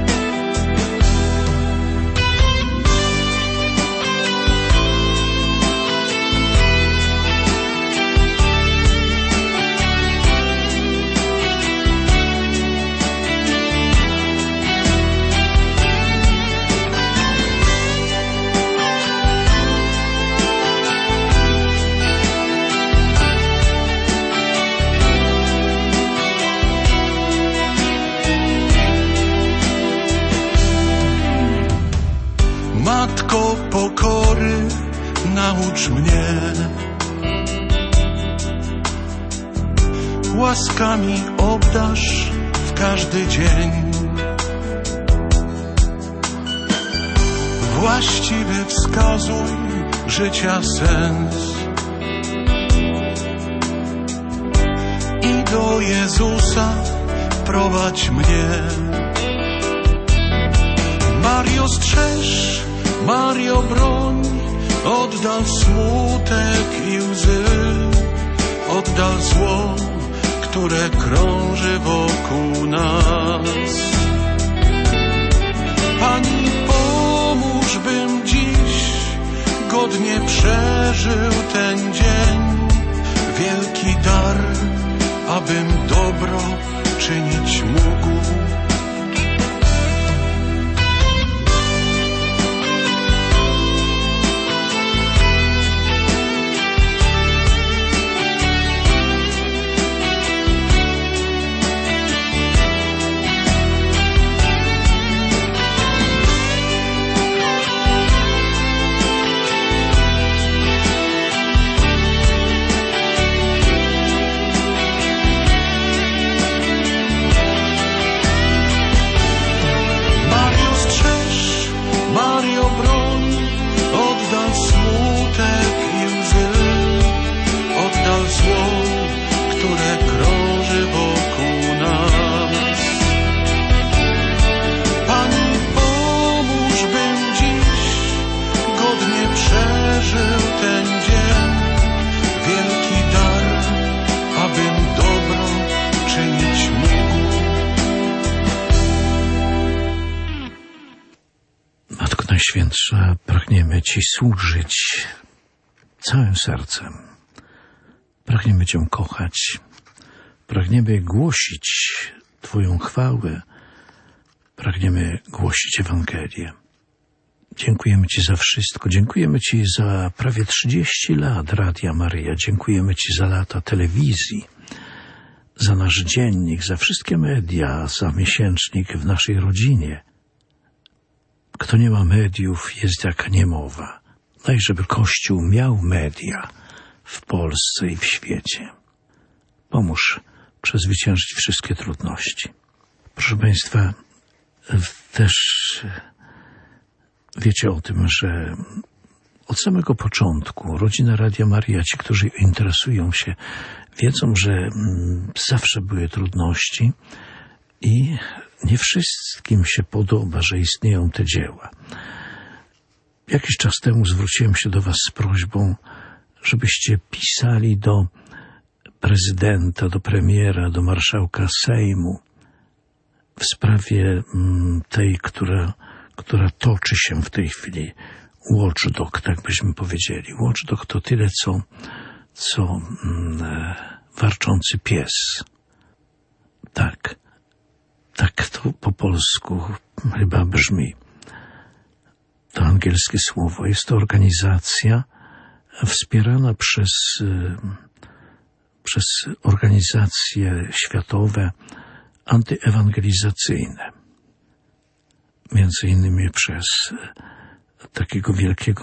Matko pokory, naucz mnie. Łaskami obdarz w każdy dzień. Właściwy wskazuj życia sens. I do Jezusa prowadź mnie. Mario, strzeż, Mario, broń, oddal smutek i łzy, oddal zło, które krąży wokół nas. Pani, pomóż, bym dziś godnie przeżył ten dzień. Wielki dar, abym dobro czynić mógł. Najświętsza, pragniemy Ci służyć całym sercem. Pragniemy Cię kochać. Pragniemy głosić Twoją chwałę. Pragniemy głosić Ewangelię. Dziękujemy Ci za wszystko. Dziękujemy Ci za prawie trzydzieści lat Radia Maryja. Dziękujemy Ci za lata telewizji, za nasz dziennik, za wszystkie media, za miesięcznik w naszej rodzinie. Kto nie ma mediów, jest jak niemowa. Daj, żeby Kościół miał media w Polsce i w świecie. Pomóż przezwyciężyć wszystkie trudności. Proszę Państwa, też wiecie o tym, że od samego początku rodzina Radia Maryja, ci, którzy interesują się, wiedzą, że zawsze były trudności i nie wszystkim się podoba, że istnieją te dzieła. Jakiś czas temu zwróciłem się do Was z prośbą, żebyście pisali do prezydenta, do premiera, do marszałka Sejmu w sprawie tej, która, która toczy się w tej chwili. Watchdog, tak byśmy powiedzieli. Watchdog to tyle, co, co mm, warczący pies. Tak. Tak to po polsku chyba brzmi. To angielskie słowo. Jest to organizacja wspierana przez, przez organizacje światowe antyewangelizacyjne. Między innymi przez takiego wielkiego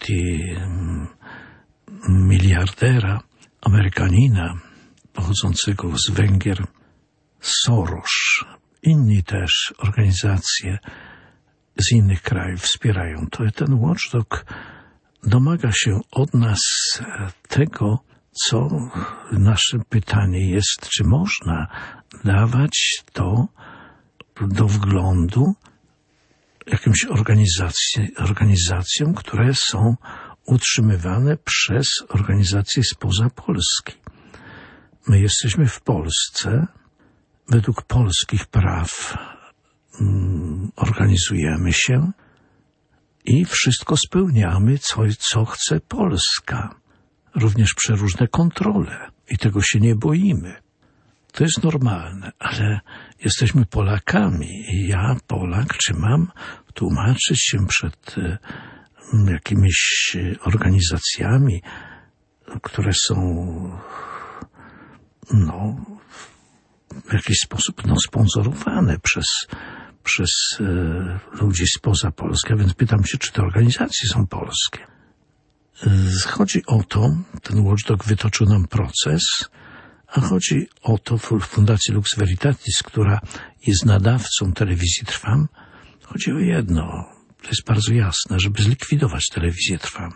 multimiliardera, Amerykanina, pochodzącego z Węgier, Soros. Inni też organizacje z innych krajów wspierają to. Ten Watchdog domaga się od nas tego, co nasze pytanie jest, czy można dawać to do wglądu jakimś organizacji, organizacjom, które są utrzymywane przez organizacje spoza Polski. My jesteśmy w Polsce, według polskich praw mm, organizujemy się i wszystko spełniamy, co, co chce Polska. Również przeróżne kontrole i tego się nie boimy. To jest normalne, ale jesteśmy Polakami i ja, Polak, czy mam tłumaczyć się przed y, jakimiś organizacjami, które są no, w jakiś sposób no, sponsorowane przez, przez y, ludzi spoza Polski, a więc pytam się, czy te organizacje są polskie. Y, chodzi o to, ten Watchdog wytoczył nam proces, a chodzi o to w Fundacji Lux Veritatis, która jest nadawcą telewizji Trwam, chodzi o jedno, to jest bardzo jasne, żeby zlikwidować telewizję Trwam.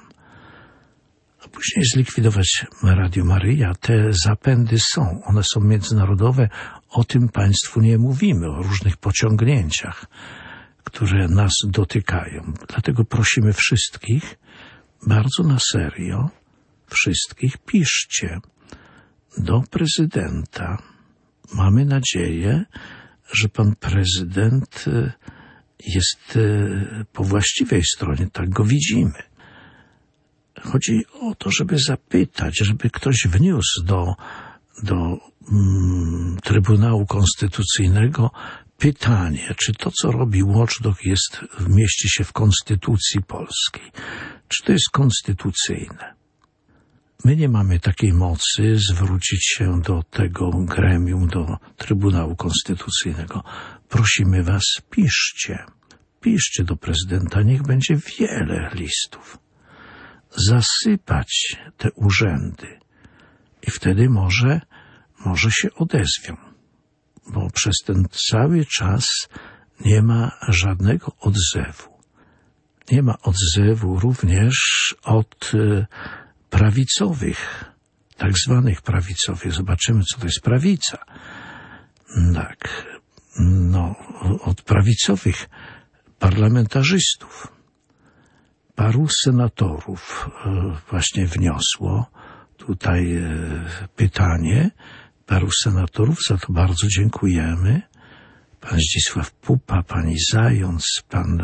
A później zlikwidować Radio Maryja. Te zapędy są, one są międzynarodowe, o tym Państwu nie mówimy, o różnych pociągnięciach, które nas dotykają. Dlatego prosimy wszystkich, bardzo na serio, wszystkich, piszcie do prezydenta. Mamy nadzieję, że pan prezydent jest po właściwej stronie, tak go widzimy. Chodzi o to, żeby zapytać, żeby ktoś wniósł do, do mm, Trybunału Konstytucyjnego pytanie, czy to, co robi Watchdog, jest, mieści się w Konstytucji Polskiej. Czy to jest konstytucyjne? My nie mamy takiej mocy zwrócić się do tego gremium, do Trybunału Konstytucyjnego. Prosimy was, piszcie. Piszcie do prezydenta, niech będzie wiele listów. Zasypać te urzędy. I wtedy może, może się odezwią. Bo przez ten cały czas nie ma żadnego odzewu. Nie ma odzewu również od prawicowych, tak zwanych prawicowych. Zobaczymy, co to jest prawica. Tak, no, od prawicowych parlamentarzystów. Paru senatorów właśnie wniosło tutaj pytanie. Paru senatorów, za to bardzo dziękujemy. Pan Zdzisław Pupa, pani Zając, pan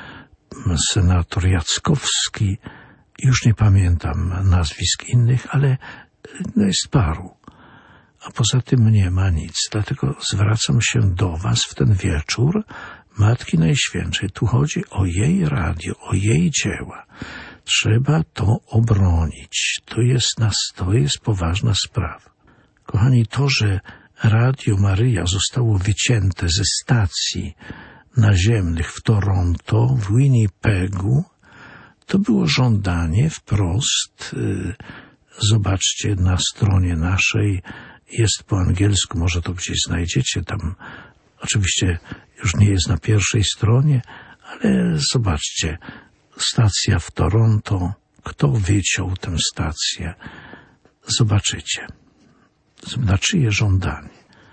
senator Jackowski, już nie pamiętam nazwisk innych, ale no jest paru. A poza tym nie ma nic. Dlatego zwracam się do was w ten wieczór Matki Najświętszej. Tu chodzi o jej radio, o jej dzieła. Trzeba to obronić. To jest nas, to jest poważna sprawa. Kochani, to, że Radio Maryja zostało wycięte ze stacji naziemnych w Toronto, w Winnipegu, to było żądanie wprost. Zobaczcie na stronie naszej, jest po angielsku, może to gdzieś znajdziecie, tam oczywiście już nie jest na pierwszej stronie, ale zobaczcie, stacja w Toronto, kto wyciął tę stację, zobaczycie, na czyje żądanie.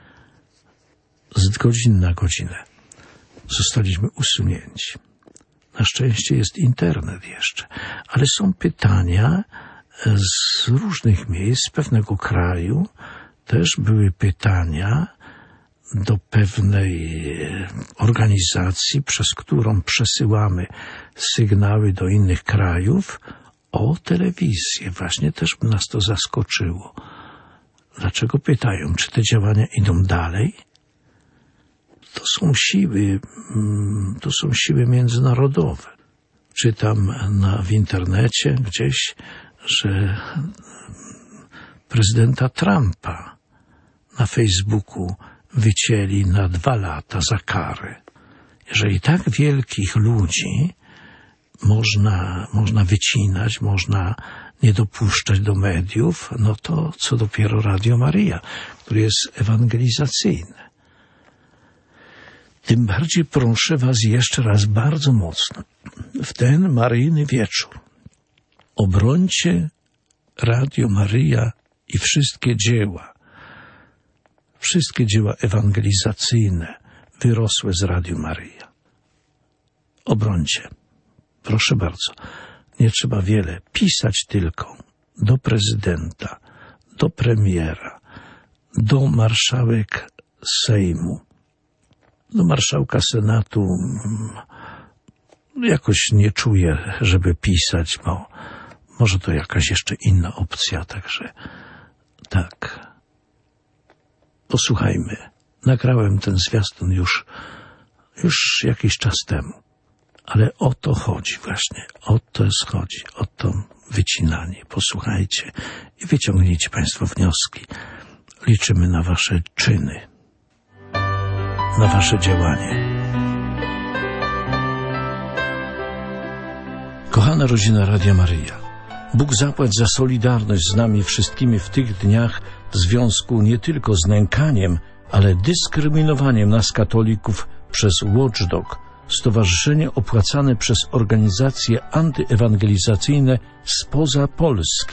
Z godziny na godzinę zostaliśmy usunięci. Na szczęście jest internet jeszcze, ale są pytania z różnych miejsc, z pewnego kraju. Też były pytania do pewnej organizacji, przez którą przesyłamy sygnały do innych krajów o telewizję. Właśnie też nas to zaskoczyło. Dlaczego pytają, czy te działania idą dalej? To są siły, to są siły międzynarodowe. Czytam na, w internecie gdzieś, że prezydenta Trumpa na Facebooku wycięli na dwa lata za karę. Jeżeli tak wielkich ludzi można, można wycinać, można nie dopuszczać do mediów, no to co dopiero Radio Maryja, które jest ewangelizacyjne. Tym bardziej proszę was jeszcze raz bardzo mocno w ten maryjny wieczór. Obrońcie Radio Maryja i wszystkie dzieła, wszystkie dzieła ewangelizacyjne wyrosłe z Radio Maryja. Obrońcie. Proszę bardzo. Nie trzeba wiele. Pisać tylko do prezydenta, do premiera, do marszałek Sejmu, do marszałka Senatu. Jakoś nie czuję, żeby pisać, bo może to jakaś jeszcze inna opcja, także tak. Posłuchajmy. Nagrałem ten zwiastun już, już jakiś czas temu. Ale o to chodzi właśnie. O to chodzi. O to wycinanie. Posłuchajcie i wyciągnijcie Państwo wnioski. Liczymy na Wasze czyny, na Wasze działanie. Kochana rodzina Radia Maryja, Bóg zapłać za solidarność z nami wszystkimi w tych dniach w związku nie tylko z nękaniem, ale dyskryminowaniem nas katolików przez Watchdog, stowarzyszenie opłacane przez organizacje antyewangelizacyjne spoza Polski.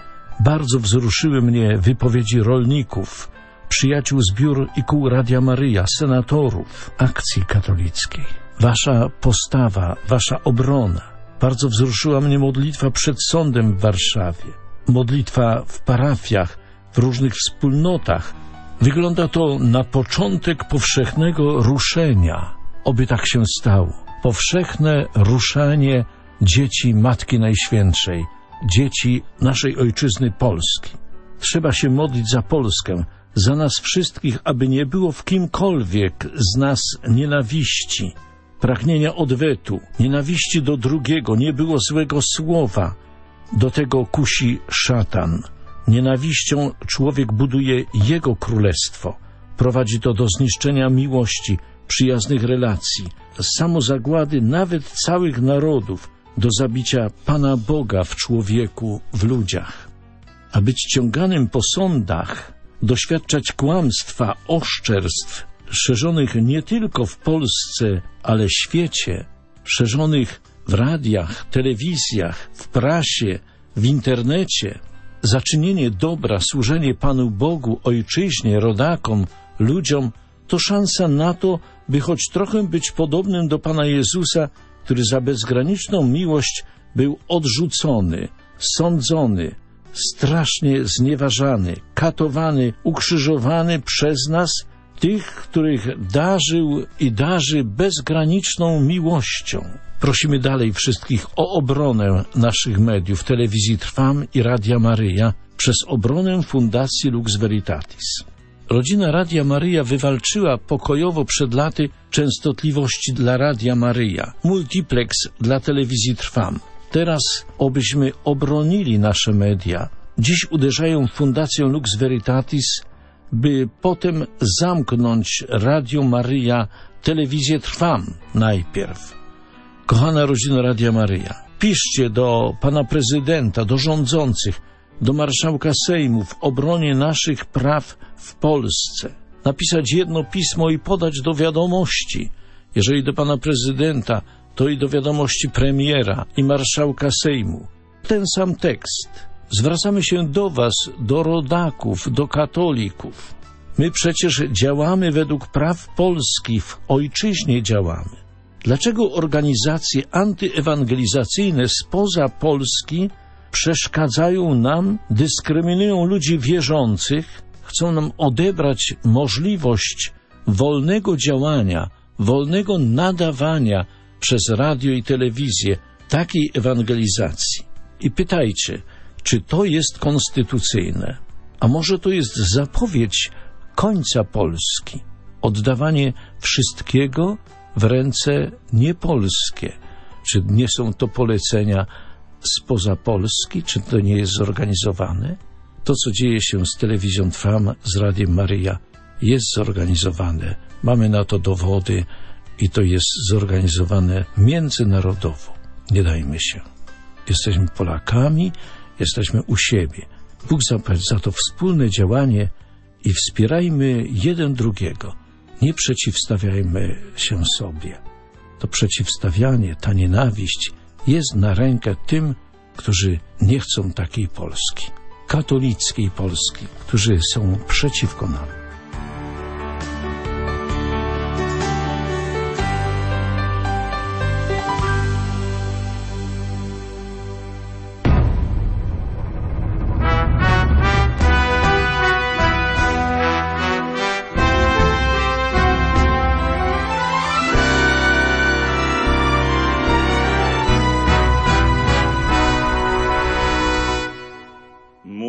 Bardzo wzruszyły mnie wypowiedzi rolników, przyjaciół z biur i kół Radia Maryja, senatorów Akcji Katolickiej. Wasza postawa, wasza obrona. Bardzo wzruszyła mnie modlitwa przed sądem w Warszawie. Modlitwa w parafiach, w różnych wspólnotach. Wygląda to na początek powszechnego ruszenia. Oby tak się stało. Powszechne ruszanie dzieci Matki Najświętszej, dzieci naszej ojczyzny Polski. Trzeba się modlić za Polskę, za nas wszystkich, aby nie było w kimkolwiek z nas nienawiści, pragnienia odwetu, nienawiści do drugiego, nie było złego słowa. Do tego kusi szatan. Nienawiścią człowiek buduje jego królestwo. Prowadzi to do zniszczenia miłości, przyjaznych relacji, samozagłady nawet całych narodów, do zabicia Pana Boga w człowieku, w ludziach. A być ciąganym po sądach, doświadczać kłamstwa, oszczerstw, szerzonych nie tylko w Polsce, ale świecie, szerzonych w radiach, telewizjach, w prasie, w internecie, za czynienie dobra, służenie Panu Bogu, ojczyźnie, rodakom, ludziom, to szansa na to, by choć trochę być podobnym do Pana Jezusa, który za bezgraniczną miłość był odrzucony, sądzony, strasznie znieważany, katowany, ukrzyżowany przez nas, tych, których darzył i darzy bezgraniczną miłością. Prosimy dalej wszystkich o obronę naszych mediów, telewizji Trwam i Radia Maryja, przez obronę Fundacji Lux Veritatis. Rodzina Radia Maryja wywalczyła pokojowo przed laty częstotliwości dla Radia Maryja, multiplex dla telewizji Trwam. Teraz obyśmy obronili nasze media. Dziś uderzają w Fundację Lux Veritatis, by potem zamknąć Radio Maryja, telewizję Trwam najpierw. Kochana rodzina Radia Maryja, piszcie do pana prezydenta, do rządzących, do marszałka Sejmu w obronie naszych praw w Polsce. Napisać jedno pismo i podać do wiadomości. Jeżeli do pana prezydenta, to i do wiadomości premiera i marszałka Sejmu. Ten sam tekst. Zwracamy się do was, do rodaków, do katolików. My przecież działamy według praw Polski, w ojczyźnie działamy. Dlaczego organizacje antyewangelizacyjne spoza Polski przeszkadzają nam, dyskryminują ludzi wierzących, chcą nam odebrać możliwość wolnego działania, wolnego nadawania przez radio i telewizję takiej ewangelizacji? I pytajcie, czy to jest konstytucyjne? A może to jest zapowiedź końca Polski? Oddawanie wszystkiego w ręce niepolskie. Czy nie są to polecenia spoza Polski? Czy to nie jest zorganizowane? To, co dzieje się z telewizją Trwam, z Radiem Maryja, jest zorganizowane. Mamy na to dowody i to jest zorganizowane międzynarodowo. Nie dajmy się. Jesteśmy Polakami, jesteśmy u siebie. Bóg zapłać za to wspólne działanie i wspierajmy jeden drugiego. Nie przeciwstawiajmy się sobie. To przeciwstawianie, ta nienawiść jest na rękę tym, którzy nie chcą takiej Polski, katolickiej Polski, którzy są przeciwko nam.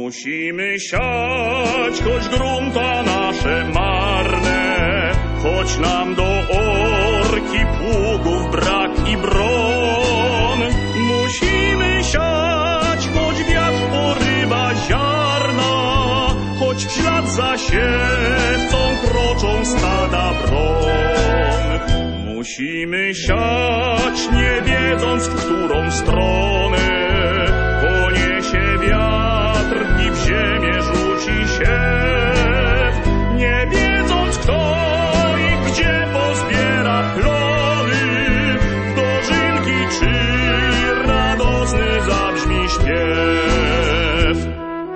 Musimy siać, choć grunta nasze marne, choć nam do orki pługów brak i bron. Musimy siać, choć wiatr porywa ziarna, choć w ślad za siewcą kroczą stada bron. Musimy siać, nie wiedząc, w którą stronę poniesie wiatr i w ziemię rzuci siew, nie wiedząc, kto i gdzie pozbiera plony, w dożynki czy radosny zabrzmi śpiew.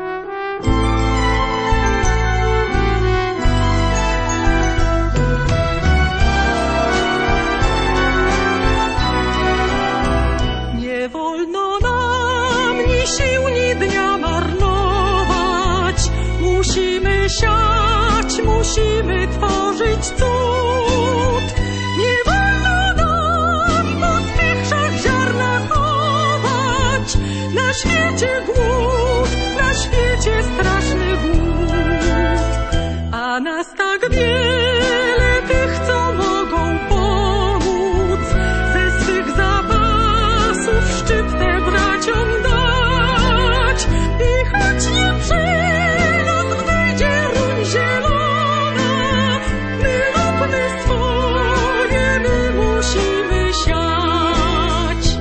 Nie wolno nam ni sił, ni dnia marnować. Musimy siać, musimy tworzyć cud. Nie wolno nam w pospiechach ziarna chować. Na świecie głód, na świecie straszny głód. A nas tak wiele tych, co mogą pomóc, ze swych zapasów szczyptę braciom dać. I choć nie przelot wyjdzie ruń zielona, my lubmy swoje, my musimy siać.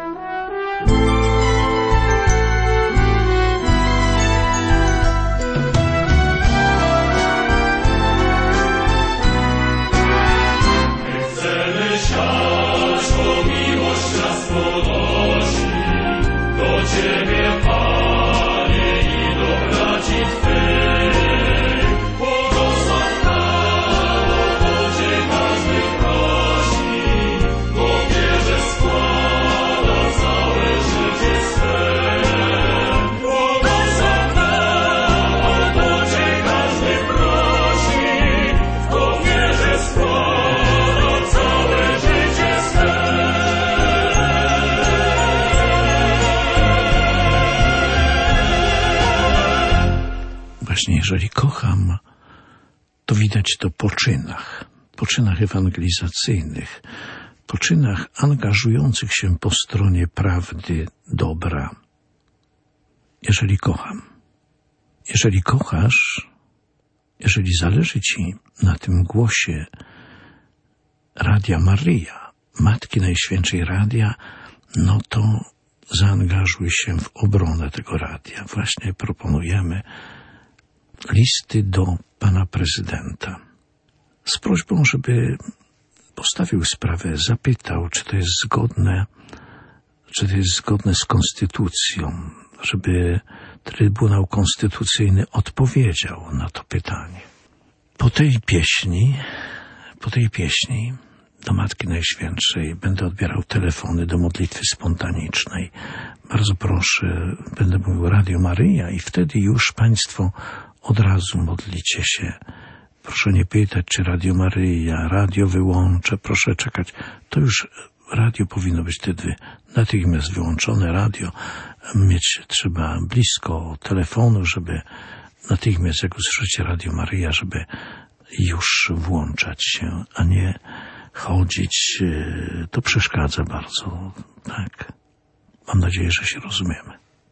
Chcemy siać, bo miłość nas ponosi do Ciebie, Panie, i do braci Twych. Błogosław nam, o wodzie każdy prosi, bo wierze składa całe życie swe. Błogosław nam, o wodzie każdy prosi, bo wierze składa całe życie swe. Właśnie jeżeli kocham, to widać to po czynach, po czynach ewangelizacyjnych, po czynach angażujących się po stronie prawdy, dobra. Jeżeli kocham, jeżeli kochasz, jeżeli zależy Ci na tym głosie Radia Maryja, Matki Najświętszej Radia, no to zaangażuj się w obronę tego radia. Właśnie proponujemy listy do pana prezydenta z prośbą, żeby postawił sprawę, zapytał, czy to jest zgodne, czy to jest zgodne z konstytucją, żeby Trybunał Konstytucyjny odpowiedział na to pytanie. Po tej pieśni, po tej pieśni do Matki Najświętszej będę odbierał telefony do modlitwy spontanicznej. Bardzo proszę, będę mówił Radio Maryja i wtedy już państwo od razu modlicie się. Proszę nie pytać, czy Radio Maryja, radio wyłączę, proszę czekać. To już radio powinno być wtedy natychmiast wyłączone. Radio mieć trzeba blisko telefonu, żeby natychmiast, jak usłyszycie Radio Maryja, żeby już włączać się, a nie chodzić. To przeszkadza bardzo, tak. Mam nadzieję, że się rozumiemy.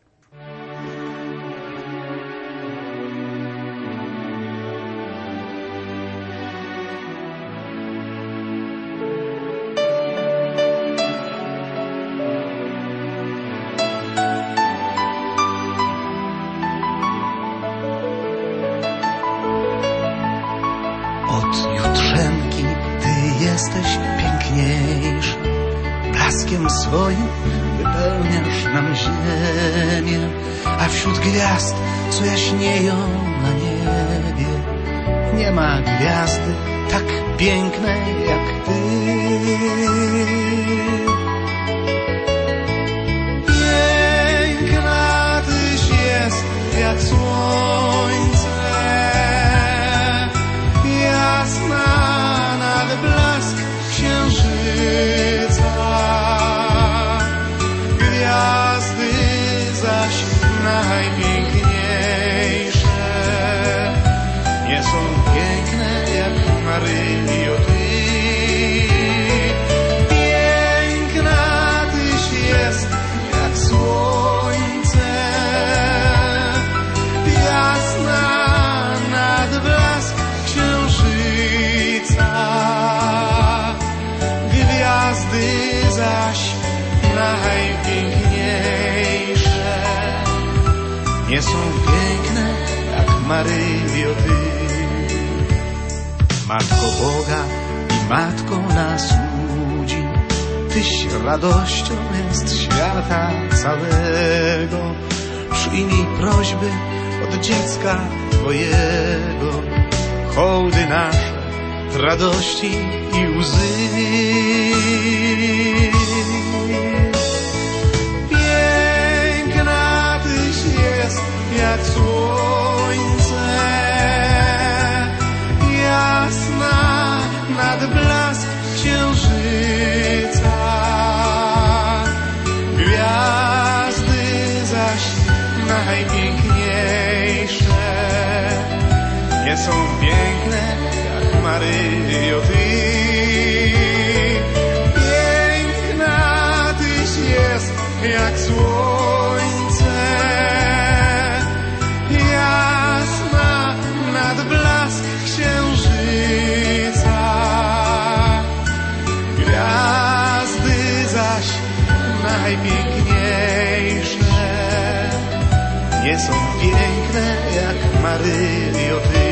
Od jutrzenki Ty jesteś piękniejsza, blaskiem swoim wypełniasz nam ziemię, a wśród gwiazd, co jaśnieją na niebie, nie ma gwiazdy tak pięknej jak Ty. Piękna Tyś jest jak słońce, jasna nad blask księżyca, gwiazdy zaś najpiękniejsze są piękne jak Maryjo ty. Piękna tyś jest jak słońce, jasna nad blask księżyca. Gwiazdy zaś najpiękniejsze nie są piękne jak Maryjo ty. Matko Boga i Matko nas ludzi, tyś radością jest świata całego. Przyjmij prośby od dziecka Twojego, hołdy nasze, radości i łzy. Piękna tyś jest jak słońce, jasna nad blask księżyca. Gwiazdy zaś najpiękniejsze nie są piękne jak Maryjo ty. Piękna tyś jest jak słońce, jasna nad blask księżyca. Gwiazdy zaś najpiękniejsze nie są piękne jak Maryjo ty.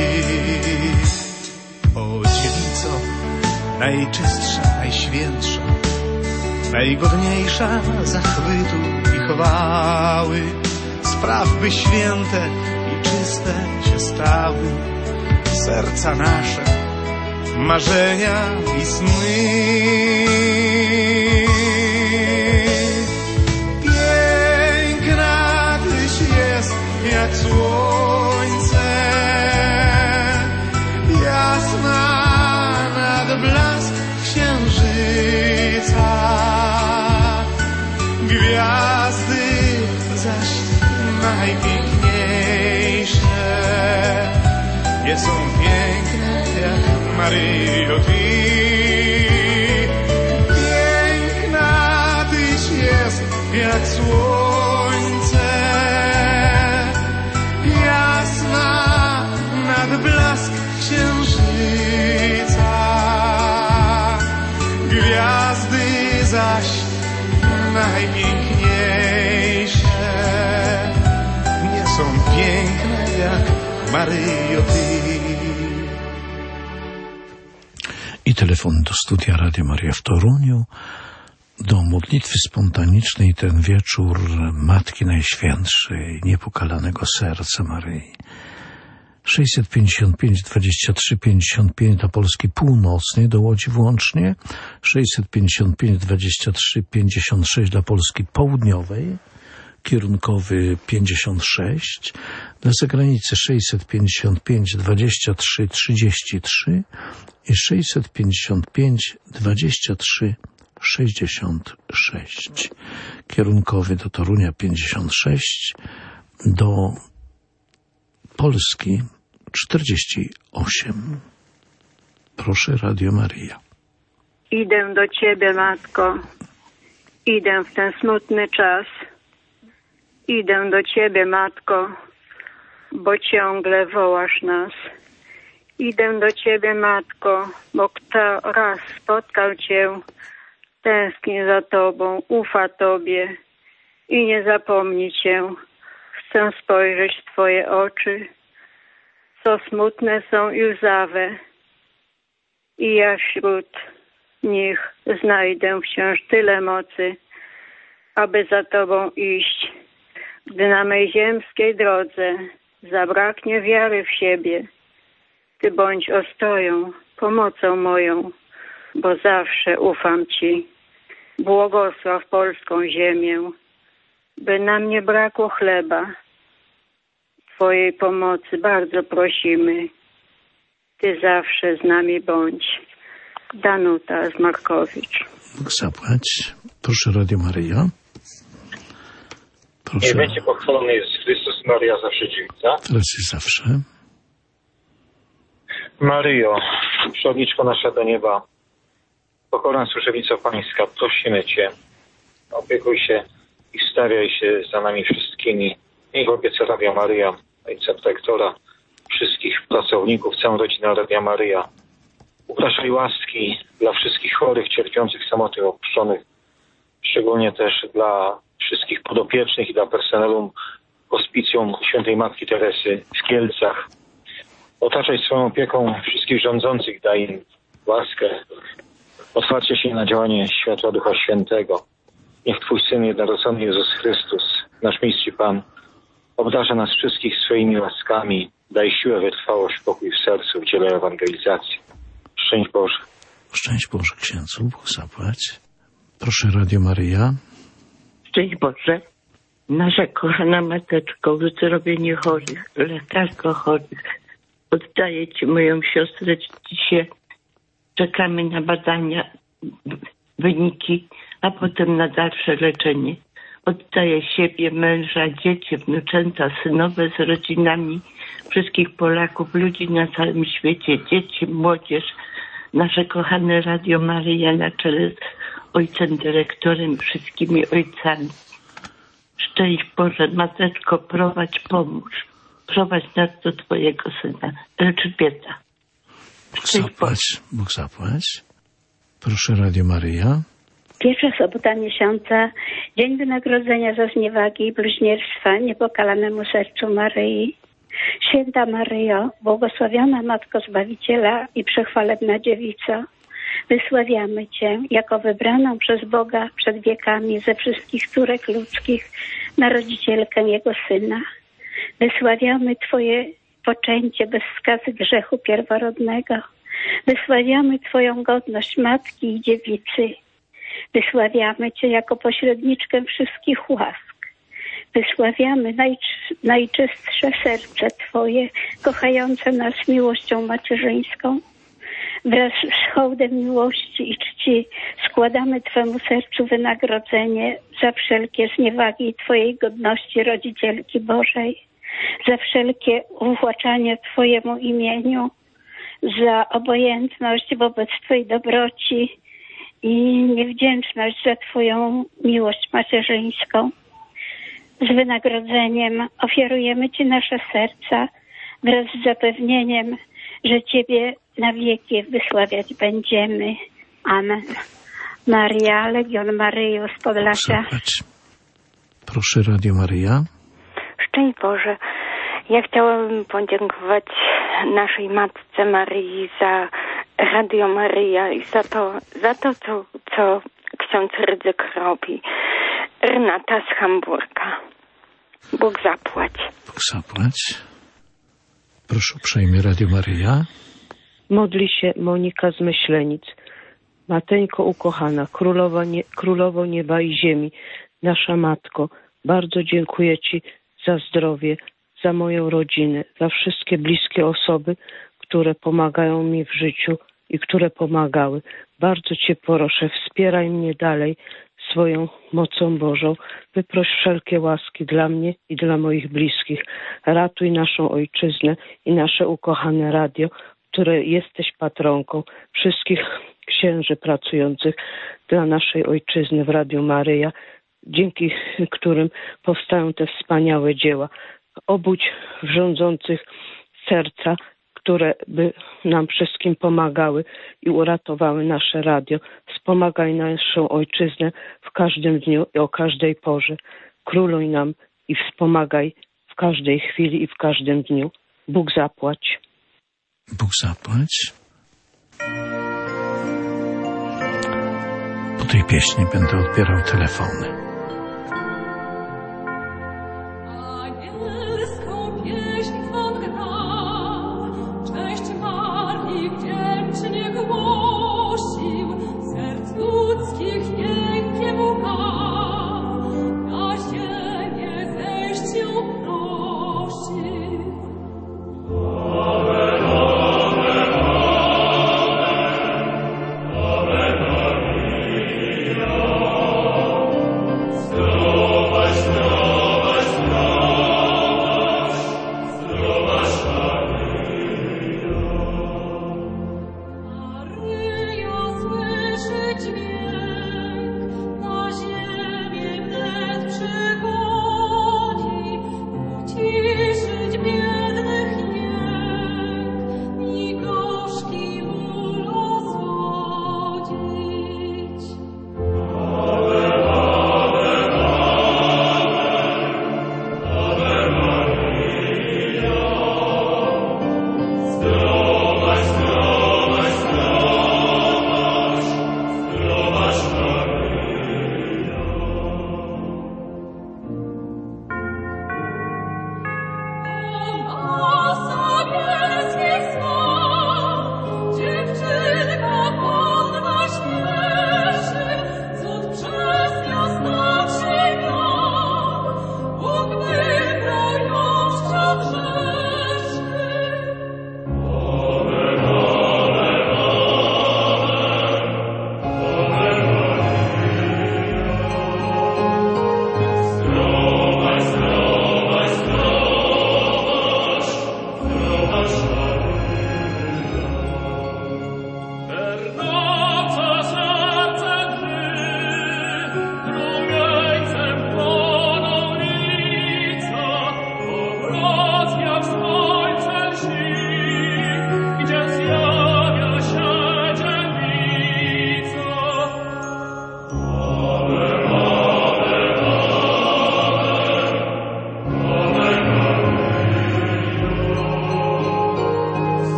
O dziewico, najczystsza, najświętsza, najgodniejsza zachwytu i chwały, spraw by święte i czyste się stały serca nasze, marzenia i sny. Piękna tyś jest jak słońce, jasna nad blask księżyca. Gwiazdy zaś najpiękniejsze nie są piękne jak Maryjo ty. Piękna tyś jest jak słońce, jasna nad blask księżyca. Gwiazdy zaś najpiękniejsze nie są piękne jak Maryjo ty. I telefon do studia Radia Maria w Toruniu, do modlitwy spontanicznej ten wieczór Matki Najświętszej, Niepokalanego Serca Maryi. sześćset pięćdziesiąt pięć dwadzieścia trzy pięćdziesiąt pięć dla Polski Północnej, do Łodzi włącznie, sześćset pięćdziesiąt pięć dwadzieścia trzy pięćdziesiąt sześć dla Polski Południowej, kierunkowy pięćdziesiąt sześć, dla zagranicy sześćset pięćdziesiąt pięć dwadzieścia trzy trzydzieści trzy i sześćset pięćdziesiąt pięć dwadzieścia trzy sześćdziesiąt sześć. Kierunkowy do Torunia pięćdziesiąt sześć, do Polski czterdzieści osiem. Proszę, Radio Maryja. Idę do Ciebie, Matko, idę w ten smutny czas. Idę do Ciebie, Matko, bo ciągle wołasz nas. Idę do Ciebie, Matko, bo kto raz spotkał Cię, tęskni za Tobą, ufa Tobie i nie zapomni Cię. Chcę spojrzeć w Twoje oczy, co smutne są i łzawe, i ja wśród nich znajdę wciąż tyle mocy, aby za Tobą iść. Gdy na mej ziemskiej drodze zabraknie wiary w siebie, Ty bądź ostoją, pomocą moją, bo zawsze ufam Ci. Błogosław polską ziemię, by nam nie brakło chleba. Twojej pomocy bardzo prosimy. Ty zawsze z nami bądź. Danuta z Markowicz. Bóg zapłać. Proszę, Radio Maryja. Proszę. Nie będzie pochwalony jest Chrystus, Maria zawsze dziewica. Teraz i zawsze. Maryjo, przodniczko nasza do nieba, pokorna służebnico Pańska, prosimy Cię, opiekuj się i stawiaj się za nami wszystkimi. Niech w opiece Radia Maryja, ojca dyrektora, wszystkich pracowników, całą rodzinę Radia Maryja. Upraszaj łaski dla wszystkich chorych, cierpiących, samotnych, opuszczonych, szczególnie też dla wszystkich podopiecznych i dla personelu hospicjum Świętej Matki Teresy w Kielcach. Otaczaj swoją opieką wszystkich rządzących, daj im łaskę, otwarcie się na działanie światła Ducha Świętego. Niech Twój Syn jednorodzony Jezus Chrystus, nasz Mistrz i Pan, obdarza nas wszystkich swoimi łaskami, daj siłę, wytrwałość, pokój w sercu w dziele ewangelizacji. Szczęść Boże. Szczęść Boże księdzu, Bóg zapłać. Proszę Radio Maryja. Szczęść Boże. Nasza kochana Mateczko, uzdrowienie chorych, lekarstwo chorych. Oddaję Ci moją siostrę dzisiaj. Czekamy na badania, wyniki, a potem na dalsze leczenie. Oddaję siebie, męża, dzieci, wnuczęta, synowe z rodzinami, wszystkich Polaków, ludzi na całym świecie, dzieci, młodzież, nasze kochane Radio Maryja na czele z ojcem dyrektorem, wszystkimi ojcami. Szczęść Boże, Mateczko, prowadź, pomóż. Prowadź nas do Twojego Syna, Elżbieta. Bóg zapłać, Bóg zapłać. Proszę Radio Maryja. Pierwsza sobota miesiąca, dzień wynagrodzenia za zniewagi i bluźnierstwa niepokalanemu sercu Maryi. Święta Maryjo, błogosławiona Matko Zbawiciela i przechwalebna Dziewico, wysławiamy Cię jako wybraną przez Boga przed wiekami ze wszystkich córek ludzkich narodzicielkę Jego Syna. Wysławiamy Twoje poczęcie bez skazy grzechu pierworodnego. Wysławiamy Twoją godność Matki i Dziewicy. Wysławiamy Cię jako pośredniczkę wszystkich łask. Wysławiamy najczy, najczystsze serce Twoje, kochające nas miłością macierzyńską. Wraz z hołdem miłości i czci składamy Twemu sercu wynagrodzenie za wszelkie zniewagi Twojej godności Rodzicielki Bożej, za wszelkie uwłaczanie Twojemu imieniu, za obojętność wobec Twojej dobroci i niewdzięczność za Twoją miłość macierzyńską. Z wynagrodzeniem ofiarujemy Ci nasze serca wraz z zapewnieniem, że Ciebie na wieki wysławiać będziemy. Amen. Maria, Legion Maryjo z Podlasia. Proszę Radio Maryja. Szczęść Boże. Ja chciałabym podziękować naszej Matce Maryi za Radio Maryja i za to, za to co, co ksiądz Rydzyk robi. Renata z Hamburga. Bóg zapłać. Bóg zapłać. Proszę uprzejmie Radio Maryja. Modli się Monika z Myślenic. Mateńko ukochana, królowa nie, królowo nieba i ziemi, nasza Matko, bardzo dziękuję Ci za zdrowie, za moją rodzinę, za wszystkie bliskie osoby, które pomagają mi w życiu i które pomagały. Bardzo Cię proszę, wspieraj mnie dalej swoją mocą Bożą. Wyproś wszelkie łaski dla mnie i dla moich bliskich. Ratuj naszą ojczyznę i nasze ukochane radio, które jesteś patronką wszystkich księży pracujących dla naszej ojczyzny w Radiu Maryja, dzięki którym powstają te wspaniałe dzieła. Obudź rządzących serca, które by nam wszystkim pomagały i uratowały nasze radio. Wspomagaj naszą ojczyznę w każdym dniu i o każdej porze. Króluj nam i wspomagaj w każdej chwili i w każdym dniu. Bóg zapłać. Bóg zapłać. Po tej pieśni będę odbierał telefony.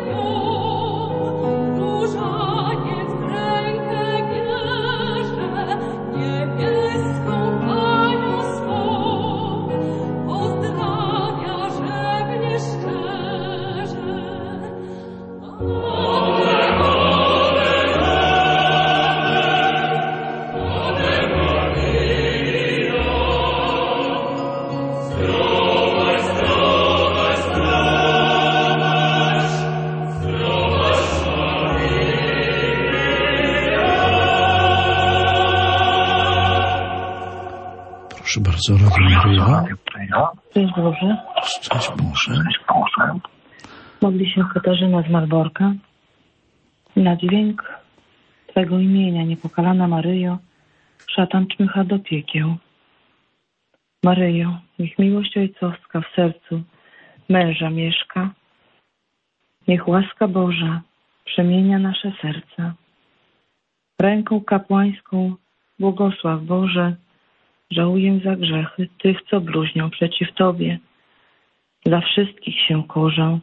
Proszę bardzo, Radio Maryja. Cześć Boże. Cześć Boże. Modli się Katarzyna z Malborka. Na dźwięk Twego imienia, niepokalana Maryjo, szatan czmycha do piekieł. Maryjo, niech miłość ojcowska w sercu męża mieszka. Niech łaska Boża przemienia nasze serca. Ręką kapłańską błogosław Boże, żałuję za grzechy tych, co bluźnią przeciw Tobie. Za wszystkich się korzę.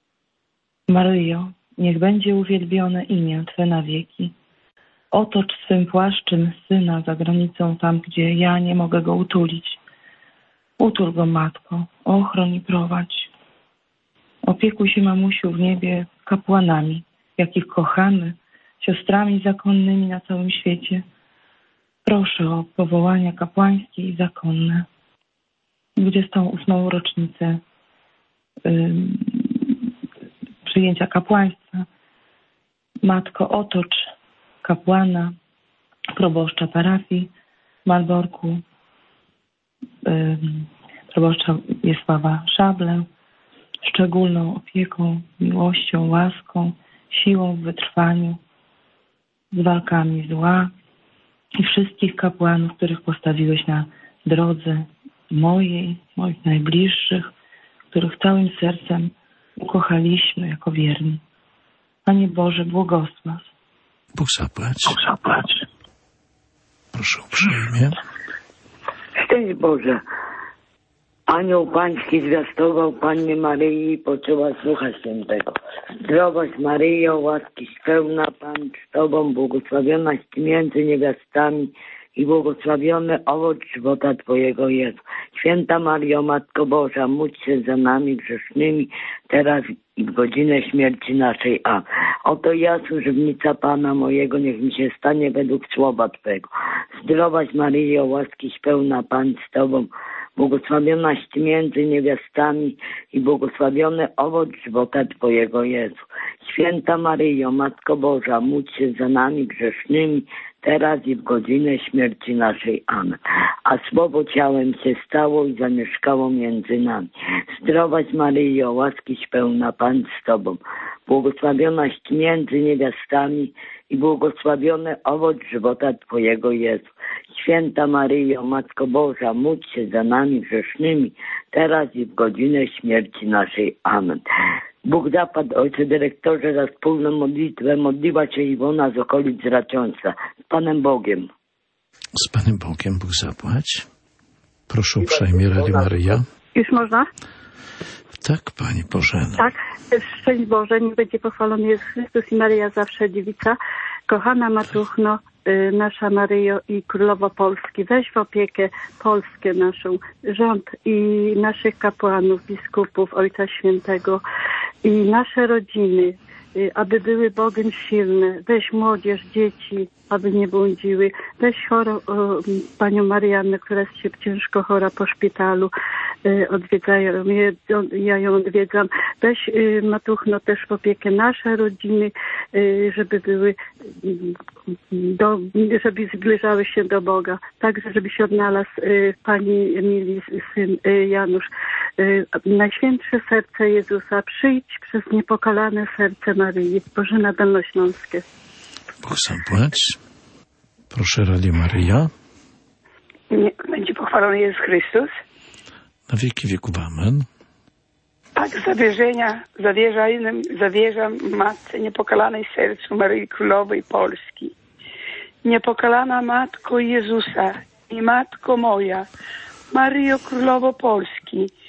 Maryjo, niech będzie uwielbione imię Twe na wieki. Otocz swym płaszczem Syna za granicą tam, gdzie ja nie mogę go utulić. Utul go, Matko, ochroń i prowadź. Opiekuj się, mamusiu, w niebie kapłanami, jakich kochamy, siostrami zakonnymi na całym świecie. Proszę o powołania kapłańskie i zakonne. dwudziestą ósmą rocznicę yy, przyjęcia kapłaństwa. Matko, otocz kapłana, proboszcza parafii w Malborku, yy, proboszcza Wiesława Szablę, szczególną opieką, miłością, łaską, siłą w wytrwaniu z walkami zła i wszystkich kapłanów, których postawiłeś na drodze mojej, moich najbliższych, których całym sercem ukochaliśmy jako wierni. Panie Boże, błogosław. Bóg zapłać. Bóg zapłać. Proszę uprzejmie. Szczęść Boże. Anioł Pański zwiastował Pannie Maryi i poczęła słuchać Świętego. Zdrowaś Maryjo, łaski pełna, Pan z Tobą, błogosławionaś Ty między niewiastami i błogosławiony owoc żywota Twojego Jezu. Święta Maryjo, Matko Boża, módl się za nami grzesznymi, teraz i w godzinę śmierci naszej. A oto ja, służebnica Pana mojego, niech mi się stanie według słowa Twego. Zdrowaś Maryjo, łaski pełna, Pan z Tobą, błogosławionaś Ty między niewiastami i błogosławiony owoc żywota Twojego Jezu. Święta Maryjo, Matko Boża, módl się za nami grzesznymi, teraz i w godzinę śmierci naszej. Amen. A słowo ciałem się stało i zamieszkało między nami. Zdrowaś Maryjo, łaskiś pełna, Pan z Tobą, błogosławionaś Ty między niewiastami i błogosławiony owoc żywota Twojego Jezu. Święta Maryjo, Matko Boża, módl się za nami grzesznymi, teraz i w godzinę śmierci naszej. Amen. Bóg zapad, Ojcze Dyrektorze, za wspólną modlitwę modliła się Iwona z okolic Raciąca. Z Panem Bogiem. Z Panem Bogiem, Bóg zapłać. Proszę uprzejmie, Radio Maryja. Już można? Tak, Pani Bożena. Tak. Szczęść Boże, niech będzie pochwalony Jezus Chrystus i Maryja zawsze dziewica. Kochana Matuchno, nasza Maryjo i Królowo Polski, weź w opiekę Polskę naszą, rząd i naszych kapłanów, biskupów, Ojca Świętego i nasze rodziny, aby były Bogiem silne. Weź młodzież, dzieci, aby nie błądziły. Weź chorą o, Panią Mariannę, która jest ciężko chora po szpitalu. Odwiedzają, ja ją odwiedzam. Weź, Matuchno, też w opiekę nasze rodziny, żeby były, do, żeby zbliżały się do Boga. Także, żeby się odnalazł Pani Emilii syn Janusz. Najświętsze serce Jezusa, przyjdź przez niepokalane serce Maryi. Bożena Dolnośląskie. Bóg zapłać. Proszę, Radio Maryja. Nie, będzie pochwalony Jezus Chrystus. Na wieki wieków. Amen. Tak zawierzenia zawierzam, zawierzam Matce Niepokalanej sercu Maryi Królowej Polski. Niepokalana Matko Jezusa i Matko moja, Maryjo Królowo Polski,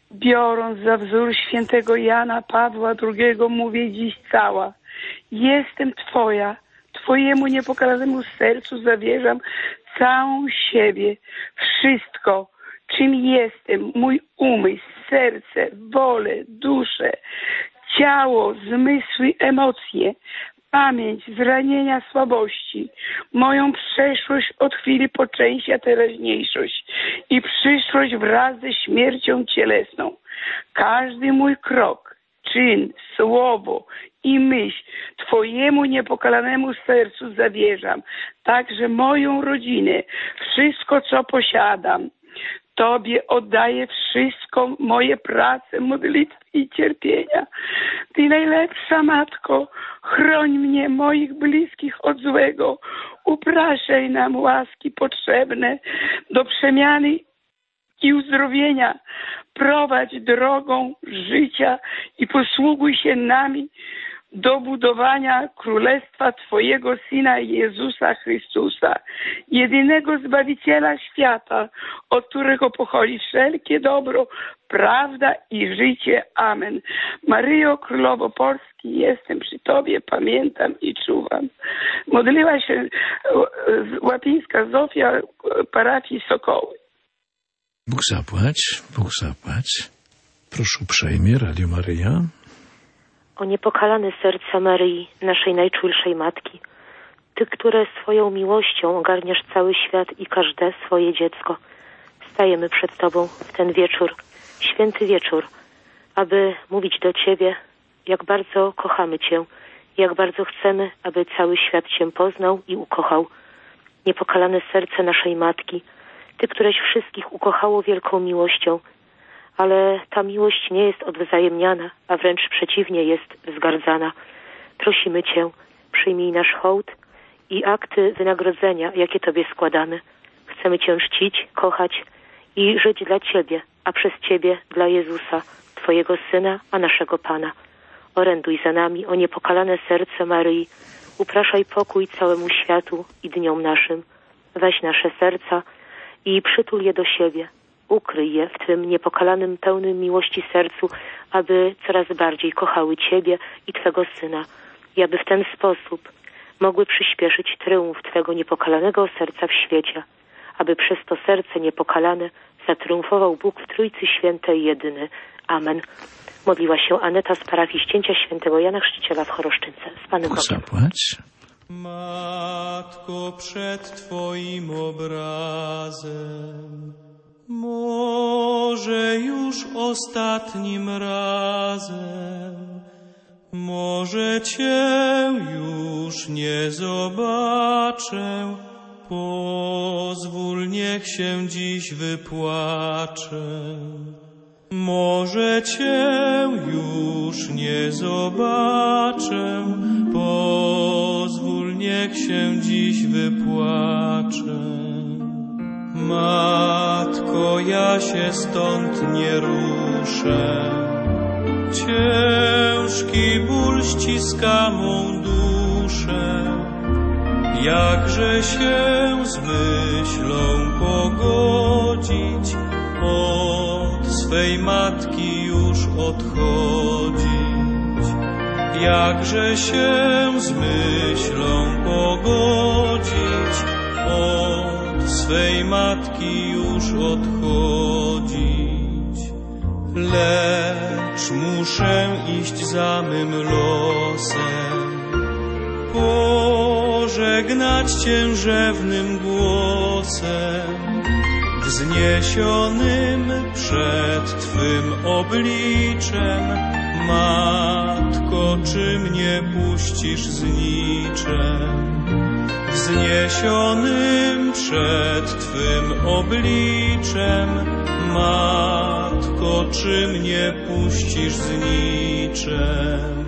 biorąc za wzór świętego Jana Pawła drugiego, mówię dziś cała: jestem Twoja, Twojemu niepokalanemu sercu zawierzam całą siebie, wszystko, czym jestem, mój umysł, serce, wolę, duszę, ciało, zmysły, emocje, pamięć, zranienia, słabości, moją przeszłość od chwili poczęcia, teraźniejszość i przyszłość wraz ze śmiercią cielesną. Każdy mój krok, czyn, słowo i myśl Twojemu niepokalanemu sercu zawierzam, także moją rodzinę, wszystko co posiadam. Tobie oddaję wszystko, moje prace, modlitwy i cierpienia. Ty najlepsza Matko, chroń mnie, moich bliskich od złego. Upraszaj nam łaski potrzebne do przemiany i uzdrowienia. Prowadź drogą życia i posługuj się nami do budowania Królestwa Twojego Syna Jezusa Chrystusa, jedynego Zbawiciela świata, od którego pochodzi wszelkie dobro, prawda i życie. Amen. Maryjo, Królowo Polski, jestem przy Tobie, pamiętam i czuwam. Modliła się łapińska Zofia parafii Sokoły. Bóg zapłać, Bóg zapłać. Proszę uprzejmie, Radio Maryja. O niepokalane serca Maryi, naszej najczulszej Matki, Ty, które swoją miłością ogarniasz cały świat i każde swoje dziecko, stajemy przed Tobą w ten wieczór, święty wieczór, aby mówić do Ciebie, jak bardzo kochamy Cię, jak bardzo chcemy, aby cały świat Cię poznał i ukochał. Niepokalane serce naszej Matki, Ty, któreś wszystkich ukochało wielką miłością, ale ta miłość nie jest odwzajemniana, a wręcz przeciwnie, jest wzgardzana. Prosimy Cię, przyjmij nasz hołd i akty wynagrodzenia, jakie Tobie składamy. Chcemy Cię czcić, kochać i żyć dla Ciebie, a przez Ciebie dla Jezusa, Twojego Syna, a naszego Pana. Oręduj za nami, o niepokalane serce Maryi. Upraszaj pokój całemu światu i dniom naszym. Weź nasze serca i przytul je do siebie. Ukryj je w Twym niepokalanym, pełnym miłości sercu, aby coraz bardziej kochały Ciebie i Twego Syna i aby w ten sposób mogły przyspieszyć tryumf Twego niepokalanego serca w świecie, aby przez to serce niepokalane zatriumfował Bóg w Trójcy Świętej jedyny. Amen. Modliła się Aneta z parafii Ścięcia Świętego Jana Chrzciciela w Choroszczynce. Z Panem Bogiem. Zapłać. Matko, przed Twoim obrazem, może już ostatnim razem, może Cię już nie zobaczę, pozwól, niech się dziś wypłaczę. Może Cię już nie zobaczę, pozwól, niech się dziś wypłaczę. Matko, ja się stąd nie ruszę, ciężki ból ściska mą duszę, jakże się z myślą pogodzić, od swej matki już odchodzić. Jakże się z myślą pogodzić, od swej matki już odchodzić. Lecz muszę iść za mym losem, pożegnać Cię rzewnym głosem, wzniesionym przed Twym obliczem. Matko, czy mnie puścisz z niczem? Wzniesionym przed Twym obliczem. Matko, czy mnie puścisz z niczem?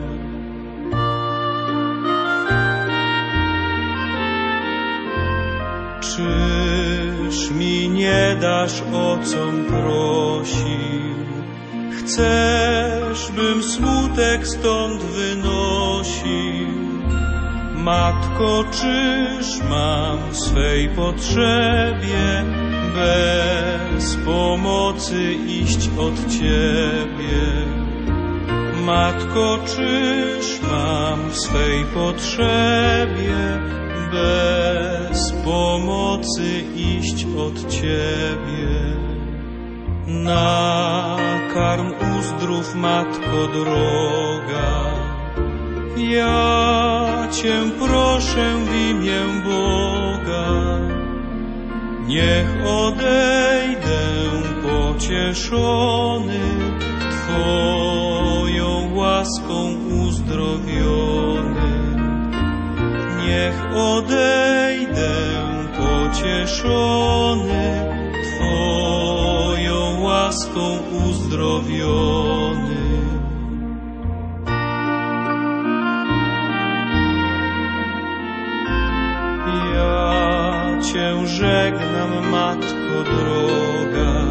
Czyż mi nie dasz, o com prosił? Chcesz, bym smutek stąd wynosił? Matko, czyż mam swej potrzebie bez pomocy iść od Ciebie. Matko, czyż mam w swej potrzebie bez pomocy iść od Ciebie? Nakarm, uzdrów, Matko droga, ja Cię proszę w imię Boga. Niech odejdę pocieszony Twoją łaską uzdrowiony. Niech odejdę pocieszony Twoją łaską uzdrowiony. Ja Cię żegnam, Matko droga,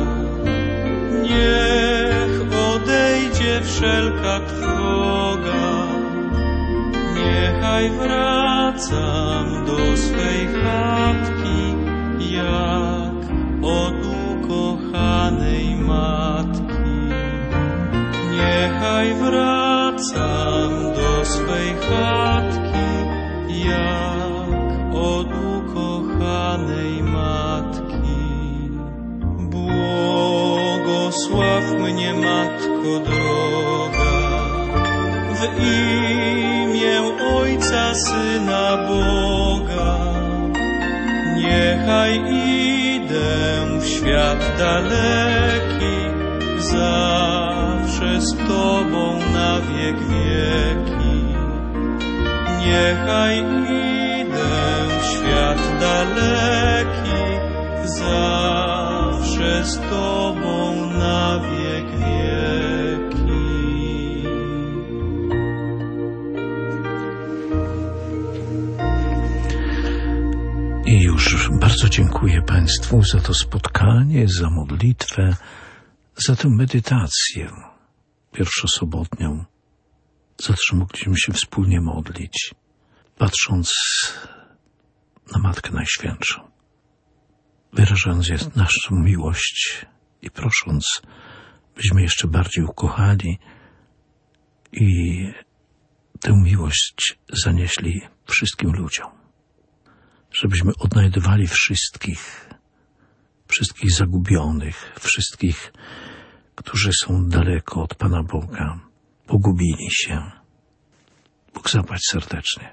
niech odejdzie wszelka trwoga. Niechaj wracam do swej chatki, jak od ukochanej matki. Niechaj wracam do swej chatki, jak od ukochanej matki. Błogosław mnie, Matko droga, w imię Ojca, Syna, Boga. Niechaj idę w świat daleki, zawsze z Tobą na wiek wieki. Niechaj idę w świat daleki, zawsze z Tobą na wiek wieki. I już bardzo dziękuję Państwu za to spotkanie, za modlitwę, za tę medytację pierwszosobotnią, za to, że mogliśmy się wspólnie modlić, patrząc na Matkę Najświętszą, wyrażając naszą miłość i prosząc, byśmy jeszcze bardziej ukochali i tę miłość zanieśli wszystkim ludziom. Żebyśmy odnajdywali wszystkich, wszystkich zagubionych, wszystkich, którzy są daleko od Pana Boga, pogubili się. Bóg zapłać serdecznie.